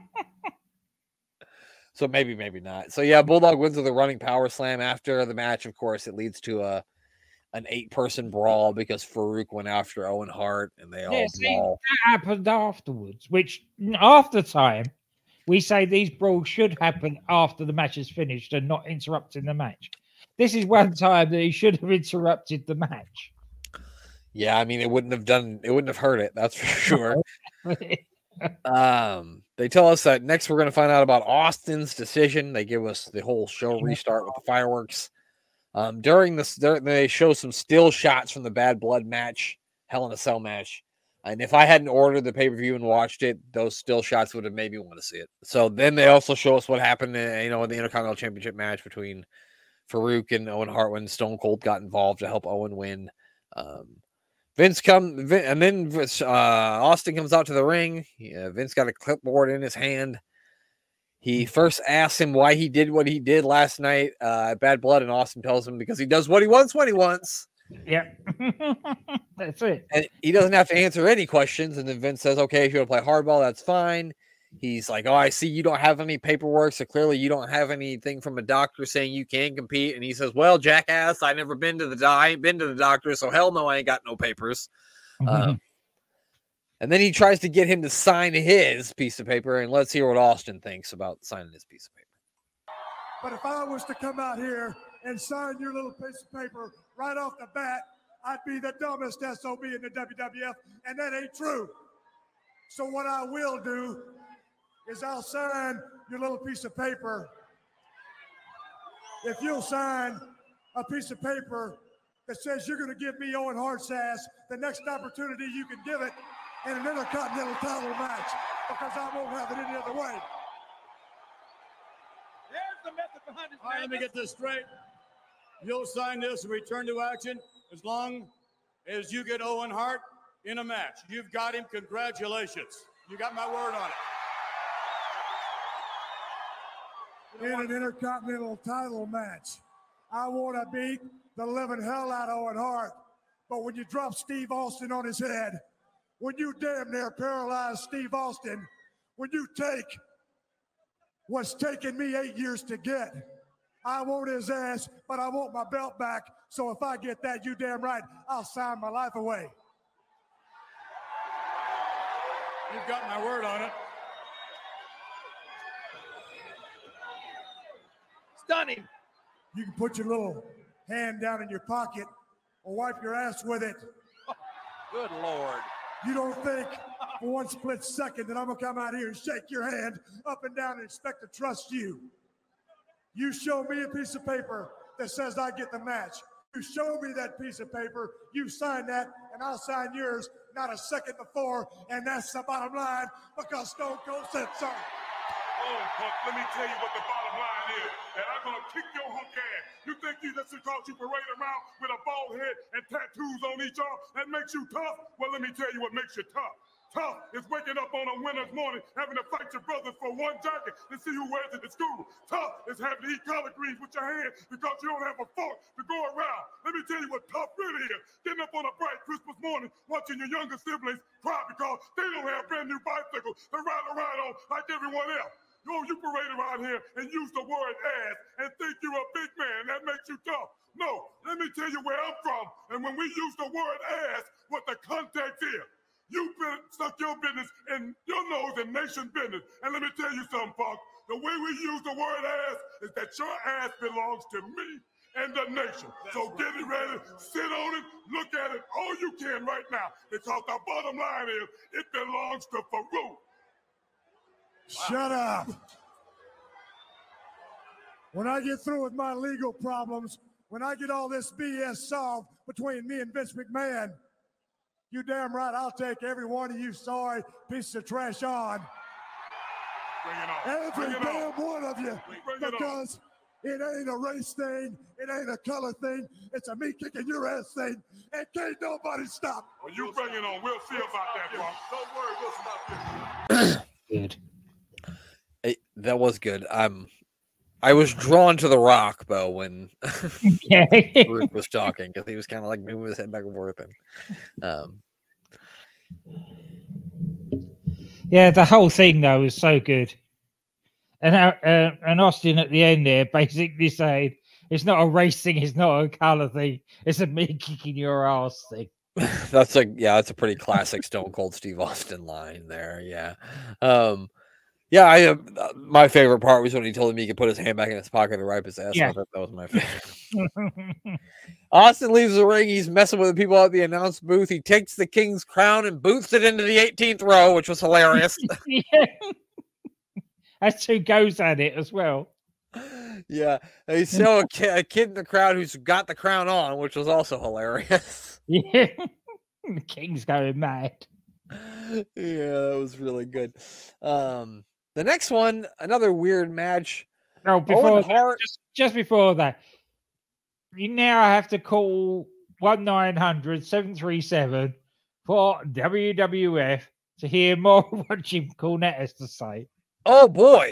So maybe, maybe not. So yeah, Bulldog wins with a running power slam. After the match, of course, it leads to a an eight person brawl because Farouk went after Owen Hart, and they Yeah, all see, brawl. that happened afterwards, which after time, we say these brawls should happen after the match is finished and not interrupting the match. This is one time that he should have interrupted the match. Yeah, I mean, it wouldn't have done, it wouldn't have hurt it. That's for sure. um, they tell us that next we're going to find out about Austin's decision. They give us the whole show restart with the fireworks. Um, during this, they show some still shots from the Bad Blood match, Hell in a Cell match. And if I hadn't ordered the pay-per-view and watched it, those still shots would have made me want to see it. So then they also show us what happened, in, you know, in the Intercontinental Championship match between Farouk and Owen Hart when Stone Cold got involved to help Owen win. Um, Vince come, and then uh, Austin comes out to the ring. Yeah, Vince got a clipboard in his hand. He first asks him why he did what he did last night uh, at Bad Blood, and Austin tells him because he does what he wants when he wants. Yeah, that's it. And he doesn't have to answer any questions. And then Vince says, "Okay, if you want to play hardball, that's fine." He's like, "Oh, I see you don't have any paperwork, so clearly you don't have anything from a doctor saying you can compete." And he says, "Well, jackass, I never been to the do- I ain't been to the doctor, so hell no, I ain't got no papers." Mm-hmm. Um, and then he tries to get him to sign his piece of paper, and let's hear what Austin thinks about signing his piece of paper. But if I was to come out here and sign your little piece of paper right off the bat, I'd be the dumbest S O B in the W W F, and that ain't true. So what I will do is I'll sign your little piece of paper. If you'll sign a piece of paper that says you're going to give me Owen Hart's ass the next opportunity you can give it in an Intercontinental title match, because I won't have it any other way. There's the method behind his All right, let me get this straight. You'll sign this and return to action as long as you get Owen Hart in a match. You've got him. Congratulations. You got my word on it. In an Intercontinental title match, I want to beat the living hell out of Owen Hart. But when you drop Steve Austin on his head, when you damn near paralyze Steve Austin, when you take what's taken me eight years to get, I want his ass, but I want my belt back. So if I get that, you damn right, I'll sign my life away. You've got my word on it. Stunning. You can put your little hand down in your pocket or wipe your ass with it. Good Lord. You don't think for one split second that I'm gonna come out here and shake your hand up and down and expect to trust you. You show me a piece of paper that says I get the match. You show me that piece of paper, you sign that, and I'll sign yours not a second before, and that's the bottom line, because Stone Cold said so. Oh, Punk, let me tell you what the bottom line is. And I'm going to kick your hunk ass. You think you just because you parade around with a bald head and tattoos on each arm, that makes you tough? Well, let me tell you what makes you tough. Tough is waking up on a winter's morning, having to fight your brothers for one jacket to see who wears it to school. Tough is having to eat collard greens with your hands because you don't have a fork to go around. Let me tell you what tough really is. Getting up on a bright Christmas morning, watching your younger siblings cry because they don't have brand new bicycles to ride around on like everyone else. Yo, you parade around here and use the word ass and think you're a big man. That makes you tough. No, let me tell you where I'm from. And when we use the word ass, what the context is. You stuck your business in your nose and nation business. And let me tell you something, Punk. The way we use the word ass is that your ass belongs to me and the nation. So get it ready, sit on it, look at it all you can right now. Because the bottom line is, it belongs to Farouk. Shut up. When I get through with my legal problems, when I get all this B S solved between me and Vince McMahon, you damn right I'll take every one of you sorry pieces of trash on. Bring it on. Every Bring it damn on. one of you. Bring it on. Because it ain't a race thing, it ain't a color thing, it's a me kicking your ass thing, and can't nobody stop. Well, you bring it on. We'll see about that, Punk. Don't worry, we'll stop this. Good. It, that was good. Um, I was drawn to The Rock, though, when Yeah. Bruce was talking, because he was kind of like moving his head back and forth. And, um, Yeah, the whole thing though was so good, and uh, uh, and Austin at the end there basically saying it's not a race thing, it's not a color thing, it's a me kicking your ass thing. that's a yeah, that's a pretty classic Stone Cold Steve Austin line there. Yeah, um, yeah. I uh, my favorite part was when he told him he could put his hand back in his pocket and wipe his ass. Yeah. I thought that was my favorite. Austin leaves the ring. He's messing with the people at the announce booth. He takes the King's crown and boots it into the eighteenth row, which was hilarious. Yeah. That's who goes at it as well. Yeah, they show a, ki- a kid in the crowd who's got the crown on, which was also hilarious. Yeah, the King's going mad. Yeah, that was really good. Um, the next one, another weird match. No, before Owen that, Hart. just, just before that, you now have to call one nine hundred seven three seven for W W F to hear more of what Jim Cornette has to say. Oh boy,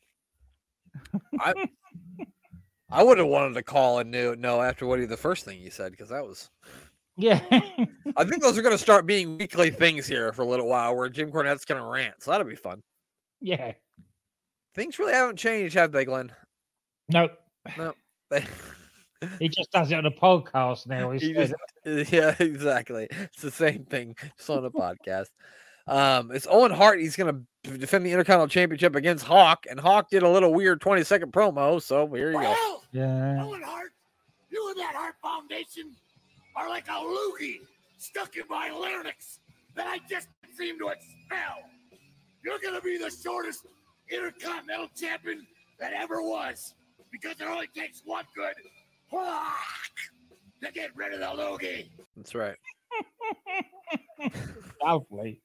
I I would have wanted to call and know, know after what he the first thing you said, because that was. Yeah. I think those are going to start being weekly things here for a little while, where Jim Cornette's going to rant. So that'll be fun. Yeah. Things really haven't changed, have they, Glenn? No, No. They, he just does it on a podcast now. he instead. just, yeah, exactly. It's the same thing, just on a podcast. Um, it's Owen Hart. He's going to defend the Intercontinental Championship against Hawk, and Hawk did a little weird twenty second promo. So here you go. Well, Yeah. Owen Hart, you and that Hart Foundation are like a loogie stuck in my larynx that I just seem to expel. You're going to be the shortest Intercontinental Champion that ever was, because it only takes one good whack to get rid of the loogie. That's right. Lovely.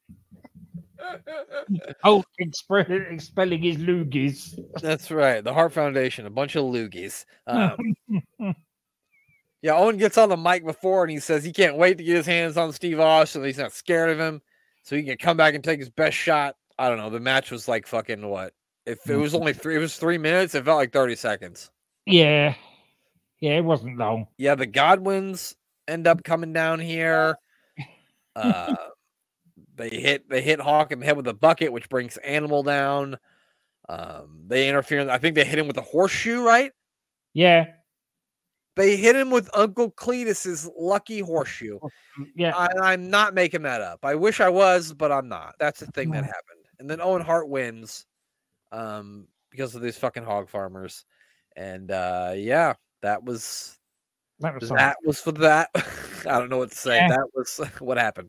Oh, expelling, expelling his loogies. That's right. The Hart Foundation, a bunch of loogies. Um, yeah, Owen gets on the mic before and he says he can't wait to get his hands on Steve Austin. He's not scared of him, so he can come back and take his best shot. I don't know. The match was like fucking what? If it was only three, it was three minutes. It felt like thirty seconds. Yeah. Yeah, it wasn't long. Yeah, the Godwins end up coming down here. Uh, they hit they hit Hawk in the head with a bucket, which brings Animal down. Um, they interfere. I think they hit him with a horseshoe, right? Yeah. They hit him with Uncle Cletus's lucky horseshoe. Yeah. I, I'm not making that up. I wish I was, but I'm not. That's the thing that happened. And then Owen Hart wins um, because of these fucking hog farmers. And uh, yeah, that was That was, that was for that. I don't know what to say. Yeah. That was what happened.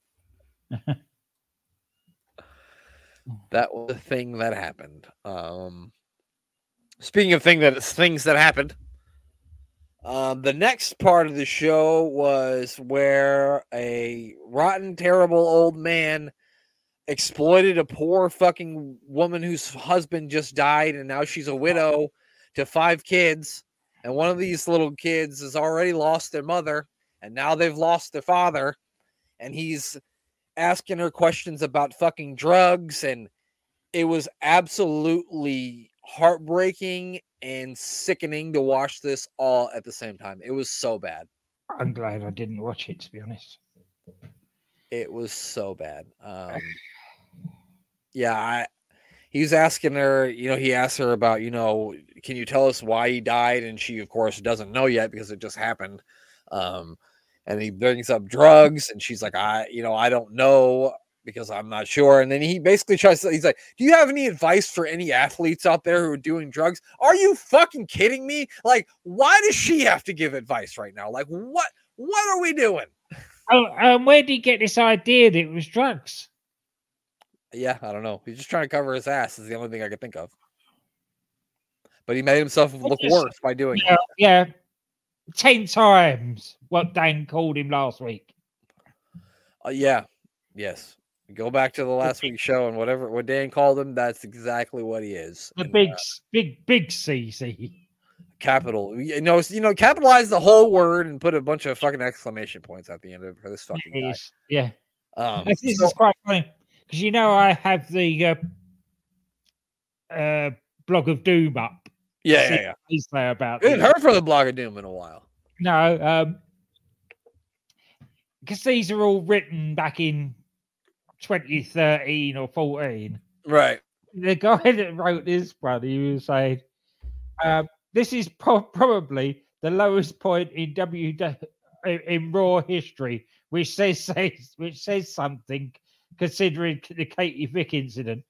That was the thing that happened. Um, speaking of thing that things that happened, um, the next part of the show was where a rotten, terrible old man exploited a poor fucking woman whose husband just died, and now she's a widow to five kids. And one of these little kids has already lost their mother, and now they've lost their father. And he's asking her questions about fucking drugs, and it was absolutely heartbreaking and sickening to watch this all at the same time. It was so bad. I'm glad I didn't watch it, to be honest. It was so bad. Um, yeah, I, he was asking her, you know, he asked her about, you know, can you tell us why he died? And she, of course, doesn't know yet because it just happened. Um, and he brings up drugs, and she's like, I, you know, I don't know because I'm not sure. And then he basically tries to, he's like, do you have any advice for any athletes out there who are doing drugs? Are you fucking kidding me? Like, why does she have to give advice right now? Like, what, what are we doing? Oh, um, where did he get this idea that it was drugs? Yeah, I don't know. He's just trying to cover his ass is the only thing I could think of. But he made himself look just- worse by doing Yeah, it. yeah. Ten times what Dan called him last week. Uh, yeah. Yes. Go back to the last week's show and whatever what Dan called him, that's exactly what he is. The And, big, uh, big, big C C. capital. You know, you know, capitalize the whole word and put a bunch of fucking exclamation points at the end of it for this fucking guy. Yes, yeah. Um, This so- is quite funny because you know I have the uh, uh, blog of Doom up Yeah, see yeah, yeah. what they say about We haven't this. heard from the Blog of Doom in a while. No, um, because these are all written back in twenty thirteen or fourteen. Right. The guy that wrote this one, he was saying, um, "This is pro- probably the lowest point in W W E in Raw history, which says, says which says something considering the Katie Vick incident."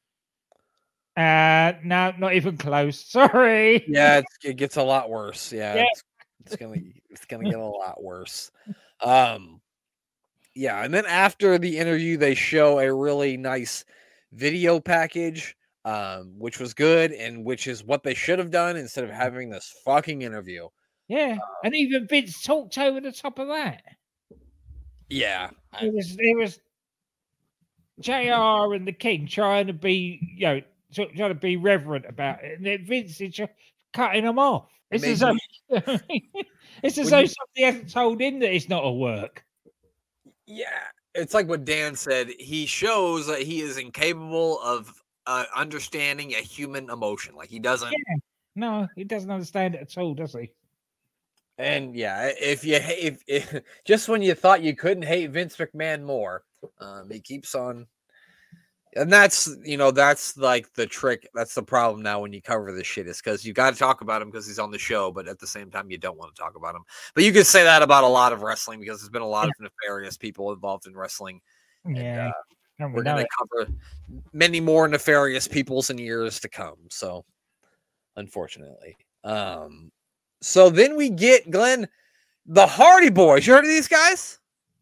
Uh, no, not even close. Sorry. Yeah, it's, it gets a lot worse. Yeah, Yeah. It's, it's gonna it's gonna get a lot worse. Um, yeah, and then after the interview, they show a really nice video package, um, which was good, and which is what they should have done instead of having this fucking interview. Yeah, and even Vince talked over the top of that. Yeah, I- It was it was J R and the King trying to be, you know, tr- trying to be reverent about it, and then Vince is just cutting them off. It's as though it's as When though you- somebody hasn't told him that it's not a work. yeah. It's like what Dan said. He shows that he is incapable of uh, understanding a human emotion. Like he doesn't. Yeah. No, he doesn't understand it at all, does he? And yeah, if you ha- if, if just when you thought you couldn't hate Vince McMahon more, um, he keeps on. And that's you know that's like the trick. That's the problem now when you cover this shit is because you got to talk about him because he's on the show, but at the same time you don't want to talk about him. But you could say that about a lot of wrestling because there's been a lot of nefarious people involved in wrestling. Yeah, uh, and we We're know going it. to cover many more nefarious peoples in years to come. So, unfortunately, um, so then we get Glenn, the Hardy Boys. You heard of these guys?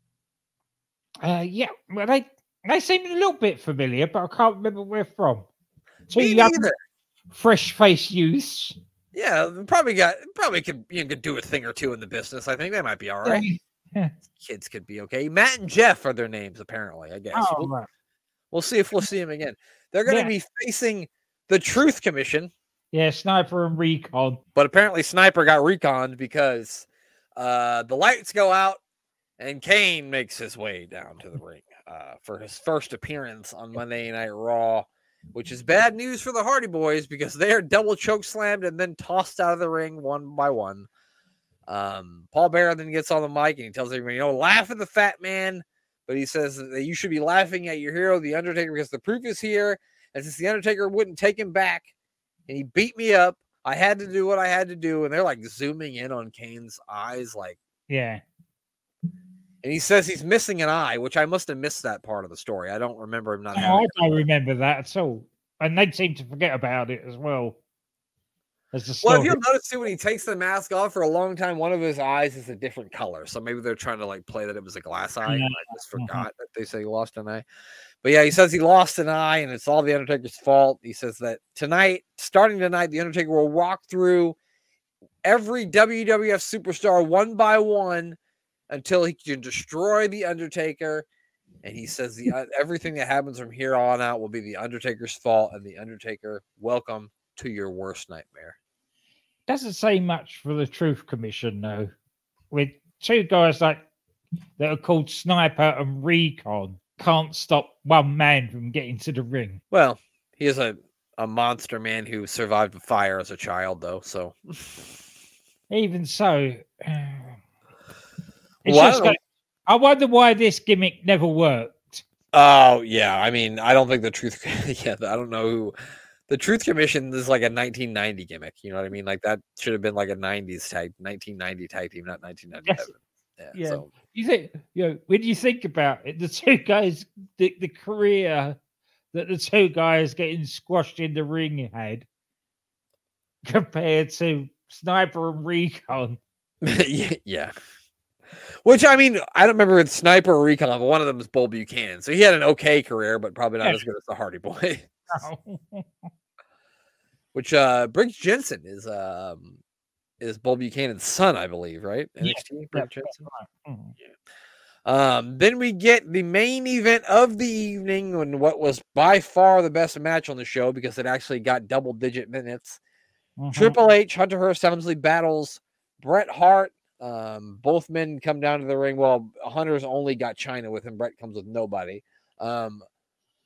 Uh, yeah, well, they they seem a little bit familiar, but I can't remember where from. Two Me young, neither. fresh-faced youths. Yeah, they probably got probably could you know, could do a thing or two in the business. I think they might be all right. Yeah. Kids could be okay. Matt and Jeff are their names, apparently. I guess Oh, we'll, right. we'll see if we'll see them again. They're going to Yeah. be facing the Truth Commission, Yeah, Sniper and Recon. but apparently Sniper got reconned because uh, the lights go out and Kane makes his way down to the ring uh, for his first appearance on Monday Night Raw, which is bad news for the Hardy Boys because they are double choke slammed and then tossed out of the ring one by one. Um, Paul Bearer then gets on the mic and he tells everybody, you know, laugh at the fat man, but he says that you should be laughing at your hero, The Undertaker, because the proof is here. And since The Undertaker wouldn't take him back and he beat me up, I had to do what I had to do. And they're like zooming in on Kane's eyes, like, Yeah. and he says he's missing an eye, which I must have missed that part of the story. I don't remember him not No, having. I don't remember that at all. And they seem to forget about it as well. As the Well, story. if you'll notice too, when he takes the mask off for a long time, one of his eyes is a different color. So maybe they're trying to like play that it was a glass eye. Yeah. I just forgot that they say he lost an eye. But yeah, he says he lost an eye and it's all the Undertaker's fault. He says that tonight, starting tonight, the Undertaker will walk through every W W F superstar one by one until he can destroy the Undertaker. And he says the uh, everything that happens from here on out will be the Undertaker's fault. And the Undertaker, welcome to your worst nightmare. Doesn't say much for the Truth Commission, though. With two guys like that are called Sniper and Recon, can't stop one man from getting to the ring. Well, he is a, a monster man who survived a fire as a child, though. So, Even so, uh, it's Well, I just don't know. like, I wonder why this gimmick never worked. oh yeah, I mean, I don't think the truth. Yeah, I don't know who. The Truth Commission is like a nineteen ninety gimmick. You know what I mean? Like that should have been like a nineties type, nineteen ninety type team, not nineteen ninety-seven. Yeah. Yeah. So You think, you know, when you think about it, the two guys, the, the career that the two guys getting squashed in the ring had compared to Sniper and Recon. yeah, yeah. Which I mean, I don't remember with Sniper or Recon, but one of them is Bull Buchanan. So he had an okay career, but probably not Yeah. as good as the Hardy Boy. Oh. Which uh Briggs Jensen is um is Bull Buchanan's son, I believe, right? N X T, Briggs Jensen. Mhm. Um, then we get the main event of the evening and what was by far the best match on the show because it actually got double digit minutes. Mhm. Triple H, Hunter Hearst Helmsley battles Bret Hart. Um, both men come down to the ring. Well, Hunter's only got China with him. Bret comes with nobody. Um,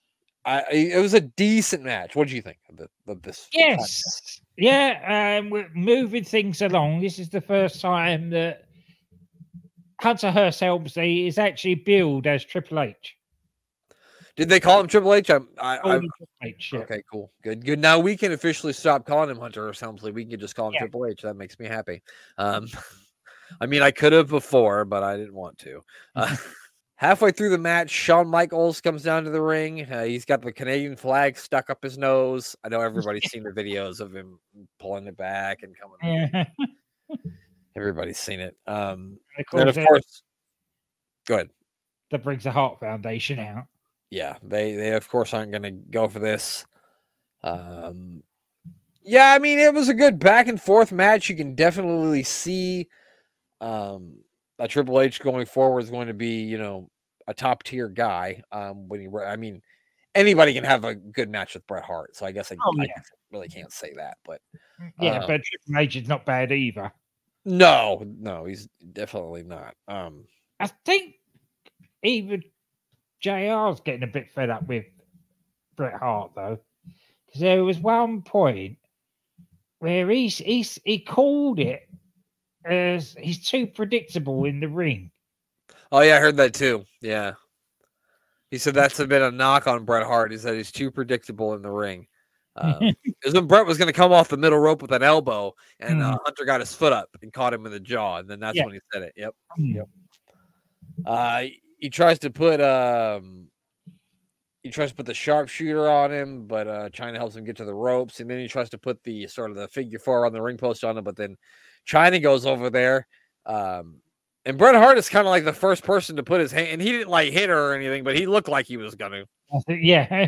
I, it was a decent match. What did you think of, the, of this? Yes. Contest? Yeah. Um, we're moving things along. This is the first time that Hunter Hearst Helmsley is actually billed as Triple H. Did they call him Triple H? I, I, I Triple H, yeah. Okay, cool, good, good. Now we can officially stop calling him Hunter Hearst Helmsley. We can just call him yeah. Triple H. That makes me happy. Um, I mean, I could have before, but I didn't want to. Uh, halfway through the match, Shawn Michaels comes down to the ring. Uh, he's got the Canadian flag stuck up his nose. I know everybody's seen the videos of him pulling it back and coming. Yeah. Everybody's seen it. Um, of course, and of course, go ahead. That brings the Hart Foundation out. Yeah, they they of course aren't going to go for this. Um, yeah, I mean, it was a good back and forth match. You can definitely see um, that Triple H going forward is going to be, you know, a top tier guy. Um, when he, I mean, anybody can have a good match with Bret Hart, so I guess I, oh, yeah. I really can't say that. But yeah, uh, but Triple H is not bad either. No, no, he's definitely not. Um, I think even J R's getting a bit fed up with Bret Hart though, because there was one point where he's, he's he called it as he's too predictable in the ring. Oh yeah, I heard that too. Yeah, he said that's a bit of a knock on Bret Hart. He said he's too predictable in the ring. Um, because when Bret was going to come off the middle rope with an elbow, and uh, Hunter got his foot up and caught him in the jaw, and then that's yeah. when he said it. Yep. Yep. Uh, he tries to put um, he tries to put the sharpshooter on him, but uh, China helps him get to the ropes, and then he tries to put the sort of the figure four on the ring post on him, but then China goes over there, um, and Bret Hart is kind of like the first person to put his hand, and he didn't like hit her or anything, but he looked like he was gonna. Yeah.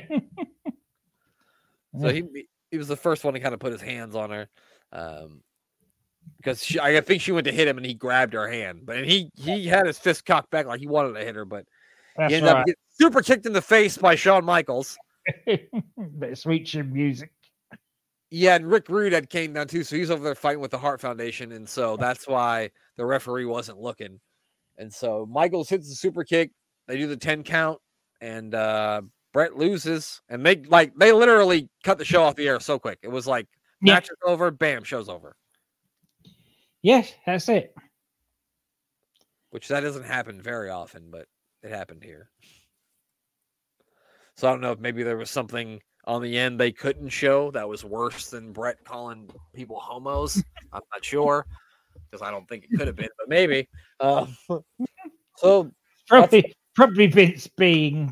So he he was the first one to kind of put his hands on her, um, because she, I think she went to hit him and he grabbed her hand, but he he had his fist cocked back like he wanted to hit her, but That's he ended right. up getting super kicked in the face by Shawn Michaels. Bit of sweet chin music. Yeah, and Rick Rude had came down too, so he's over there fighting with the Hart Foundation, and so that's why the referee wasn't looking. And so Michaels hits the super kick. They do the ten count, and uh, Bret loses, and they like they literally cut the show off the air so quick. It was like yeah. match is over, bam, show's over. Yes, that's it. Which that doesn't happen very often, but it happened here. So I don't know if maybe there was something on the end they couldn't show that was worse than Bret calling people homos. I'm not sure, because I don't think it could have been, but maybe. Uh, so probably probably Vince being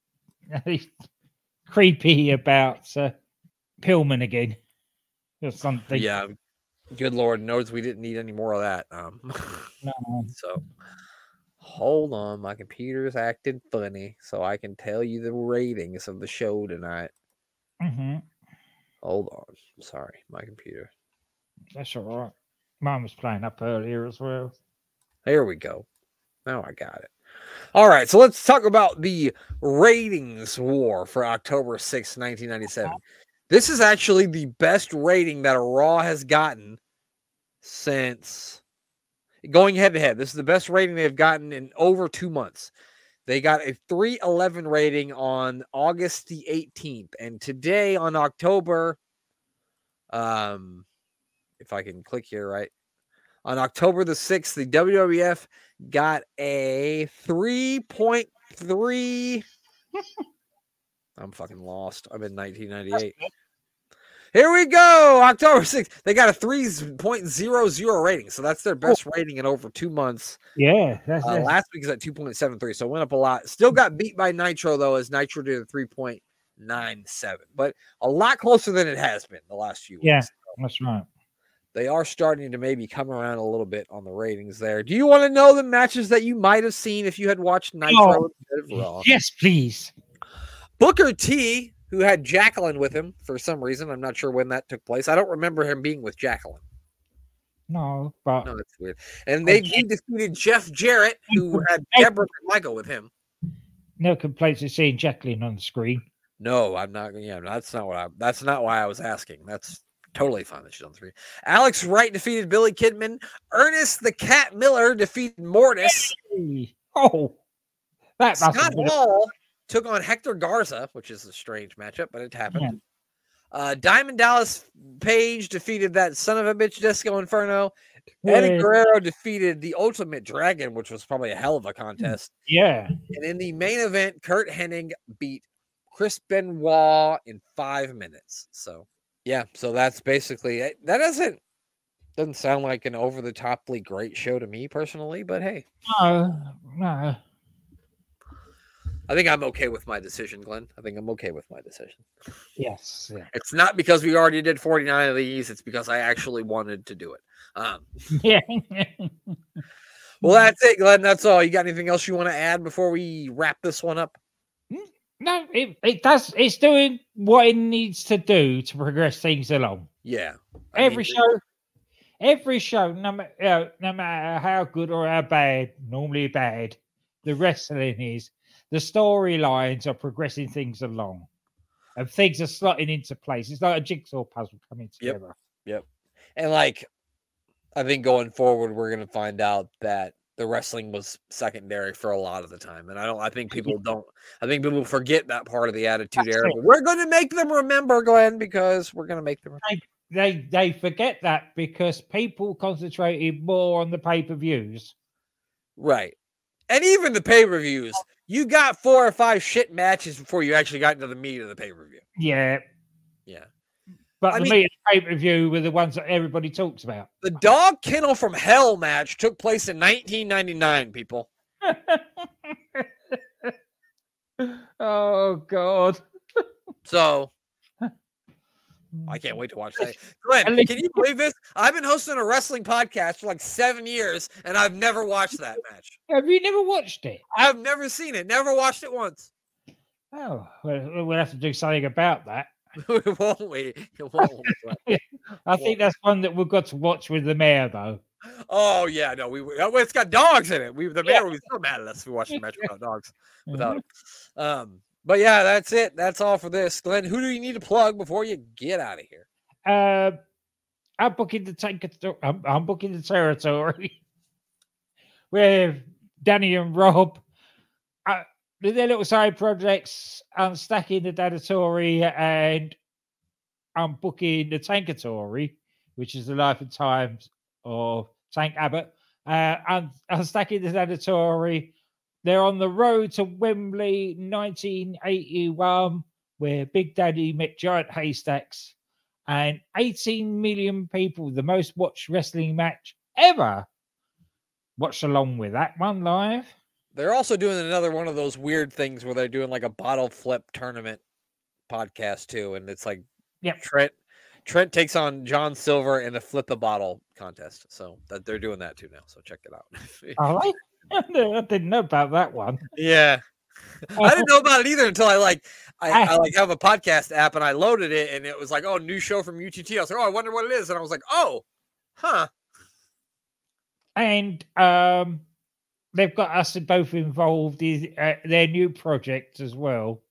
creepy about uh, Pillman again or something. Yeah, good Lord knows we didn't need any more of that. Um, no. So hold on, my computer's acting funny, so I can tell you the ratings of the show tonight. Mm-hmm. Hold on, sorry, my computer. That's all right. Mine was playing up earlier as well. There we go. Now I got it. All right, so let's talk about the ratings war for October sixth, nineteen ninety-seven. This is actually the best rating that a Raw has gotten since going head to head. This is the best rating they've gotten in over two months. They got a three eleven rating on August the eighteenth, and today on October, um, if I can click here right, on October the sixth, the W W F got a three point three. I'm fucking lost. I'm in nineteen ninety-eight. Here we go. October sixth. They got a three point zero zero rating. So that's their best oh. rating in over two months. Yeah. That's, uh, that's... Last week is at two point seven three. So it went up a lot. Still got beat by Nitro, though, as Nitro did a three point nine seven. But a lot closer than it has been the last few weeks. Yeah, that's right. They are starting to maybe come around a little bit on the ratings there. Do you want to know the matches that you might have seen if you had watched Nitro oh, instead of Raw? Yes, please. Booker T, who had Jacqueline with him for some reason. I'm not sure when that took place. I don't remember him being with Jacqueline. No, but... No, that's weird. And they he defeated Jeff Jarrett, who had Deborah Michael with him. No complaints of seeing Jacqueline on the screen. No, I'm not. Yeah, that's not what I. That's not why I was asking. That's totally fine that she's on the screen. Alex Wright defeated Billy Kidman. Ernest the Cat Miller defeated Mortis. Hey. Oh, that Scott Hall took on Hector Garza, which is a strange matchup, but it happened. Yeah. Uh, Diamond Dallas Page defeated that son of a bitch Disco Inferno. Yeah. Eddie Guerrero defeated the Ultimate Dragon, which was probably a hell of a contest. Yeah. And in the main event, Kurt Hennig beat Chris Benoit in five minutes. So, yeah, so that's basically it. That doesn't doesn't sound like an over the toply great show to me personally, but hey, No, no. I think I'm okay with my decision, Glenn. I think I'm okay with my decision. Yes. Yeah. It's not because we already did forty-nine of these. It's because I actually wanted to do it. Um, Yeah. well, that's it, Glenn. That's all. You got anything else you want to add before we wrap this one up? No, it, it does. It's doing what it needs to do to progress things along. Yeah. I Every mean, show, every show, no, ma- you know, no matter how good or how bad, normally bad, the wrestling is, the storylines are progressing things along. And things are slotting into place. It's like a jigsaw puzzle coming Yep. together. Yep. And like, I think going forward, we're going to find out that the wrestling was secondary for a lot of the time. And I don't, I think people don't, I think people forget that part of the Attitude That's Era. it. But we're going to make them remember, Glenn, because we're going to make them remember. They they forget that because people concentrated more on the pay-per-views. Right. And even the pay-per-views, you got four or five shit matches before you actually got into the meat of the pay-per-view. Yeah. Yeah. But I the mean- meat of the pay-per-view were the ones that everybody talks about. The Dog Kennel from Hell match took place in nineteen ninety-nine, people. Oh God. So I can't wait to watch that. Glenn, At least- can you believe this? I've been hosting a wrestling podcast for like seven years and I've never watched that match. Have you never watched it? I've never seen it, never watched it once. Oh, well, we'll have to do something about that. Won't we? Won't we? I think that's one that we've got to watch with the mayor, though. Oh yeah, no, we, we oh, it's got dogs in it. We the Yeah. mayor was so mad at us. We watched the match without dogs. Without it. Um, but yeah, that's it. That's all for this. Glenn, who do you need to plug before you get out of here? Uh, I'm booking the tank. I'm, I'm booking the territory with Danny and Rob. Uh, with their little side projects, I'm stacking the Dadatory and I'm booking the Tankatory, which is the life and times of Tank Abbott. Uh, and I'm stacking the Dadatory. They're on the road to Wembley nineteen eighty-one, where Big Daddy met Giant Haystacks, and eighteen million people, the most watched wrestling match ever, watched along with that one live. They're also doing another one of those weird things where they're doing like a bottle flip tournament podcast too, and it's like Yep. Trent Trent takes on John Silver in a flip a bottle contest. So that they're doing that too now. So check it out. All right. I didn't know about that one. Yeah. I didn't know about it either until I like I, I- I like have a podcast app and I loaded it and it was like, oh, new show from U T T. I was like, oh, I wonder what it is. And I was like, oh, huh. And um, they've got us both involved in uh, their new project as well.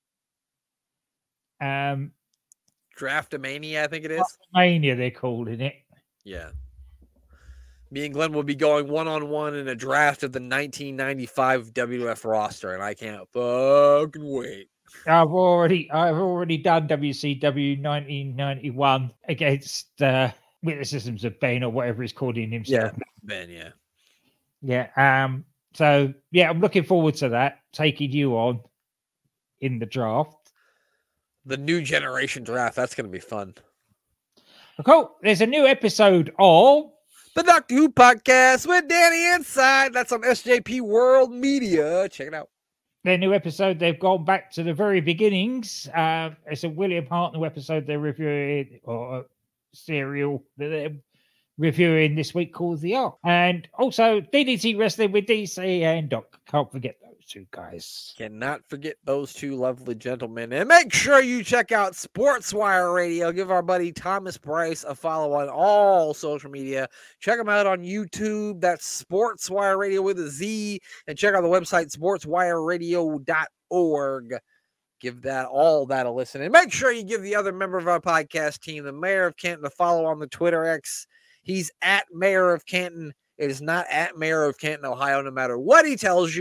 Um, Draftomania, I think it is. Mania, they're calling it. Yeah. Me and Glenn will be going one on one in a draft of the nineteen ninety-five W F roster, and I can't fucking wait. I've already, I've already done W C W nineteen ninety-one against uh, Witticisms of Ben or whatever he's calling himself. Ben, yeah. Yeah. Um. So yeah, I'm looking forward to that. Taking you on in the draft. The new generation draft. That's going to be fun. Cool. There's a new episode of The Doctor Who podcast with Danny Inside. That's on S J P World Media. Check it out. their new episode. They've gone back to the very beginnings. Uh, it's a William Hartnell episode they're reviewing, or a serial that they're reviewing this week called The Ark. And also D D T Wrestling with D C and Doc. Can't forget those two guys. Cannot forget those two lovely gentlemen. And make sure you check out SportsWire Radio. Give our buddy Thomas Bryce a follow on all social media. Check him out on YouTube. That's SportsWire Radio with a Z. And check out the website, sports wire radio dot org. Give that all that a listen. And make sure you give the other member of our podcast team, the Mayor of Canton, a follow on the Twitter X. He's at Mayor of Canton. It is not at Mayor of Canton, Ohio, no matter what he tells you.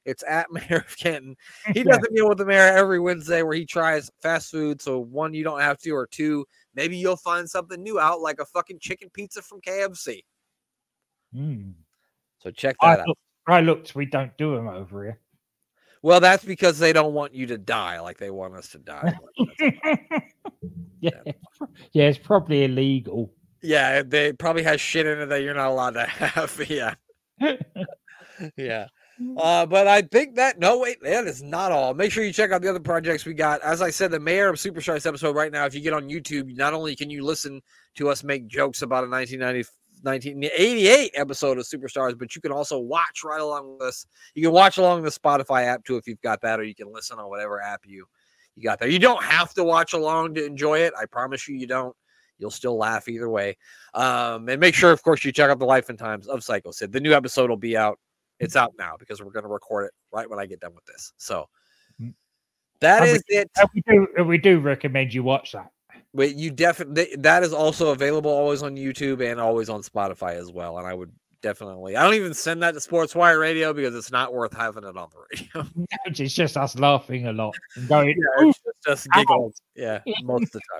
It's at Mayor of Canton. He Yeah. does a meal with the mayor every Wednesday where he tries fast food. So one, you don't have to, or two, maybe you'll find something new out, like a fucking chicken pizza from K F C. Mm. So check I that out. looked, I looked. We don't do them over here. Well, that's because they don't want you to die like they want us to die. yeah, yeah, it's probably illegal. Yeah, they probably has shit in it that you're not allowed to have. Yeah. Yeah. Uh, but I think that, no, wait, that is not all. Make sure you check out the other projects we got. As I said, the Mayor of Superstars episode right now, if you get on YouTube, not only can you listen to us make jokes about a nineteen ninety, nineteen eighty-eight episode of Superstars, but you can also watch right along with us. You can watch along the Spotify app too if you've got that, or you can listen on whatever app you, you got there. You don't have to watch along to enjoy it. I promise you, you don't. You'll still laugh either way. Um, and make sure, of course, you check out the Life and Times of Psycho Sid. The new episode will be out. It's out now because we're going to record it right when I get done with this. So that And is we, it. and we do, and we do recommend you watch that. Wait, you definitely, that is also available always on YouTube and always on Spotify as well. And I would definitely, I don't even send that to Sportswire Radio because it's not worth having it on the radio. It's just us laughing a lot and going, Yeah, it's just, just giggles. Yeah, most of the time.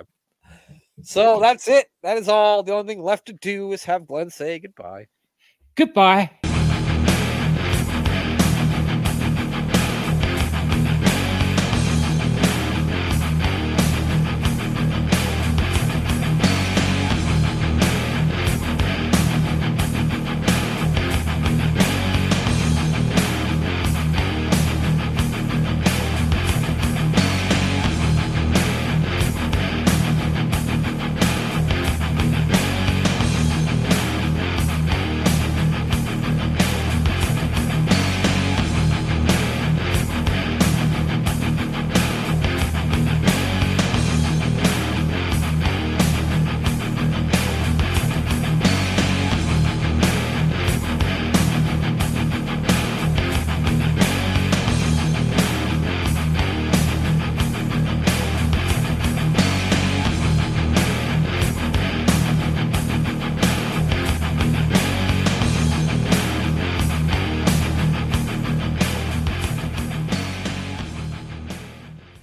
So that's it. That is all. The only thing left to do is have Glenn say goodbye. Goodbye.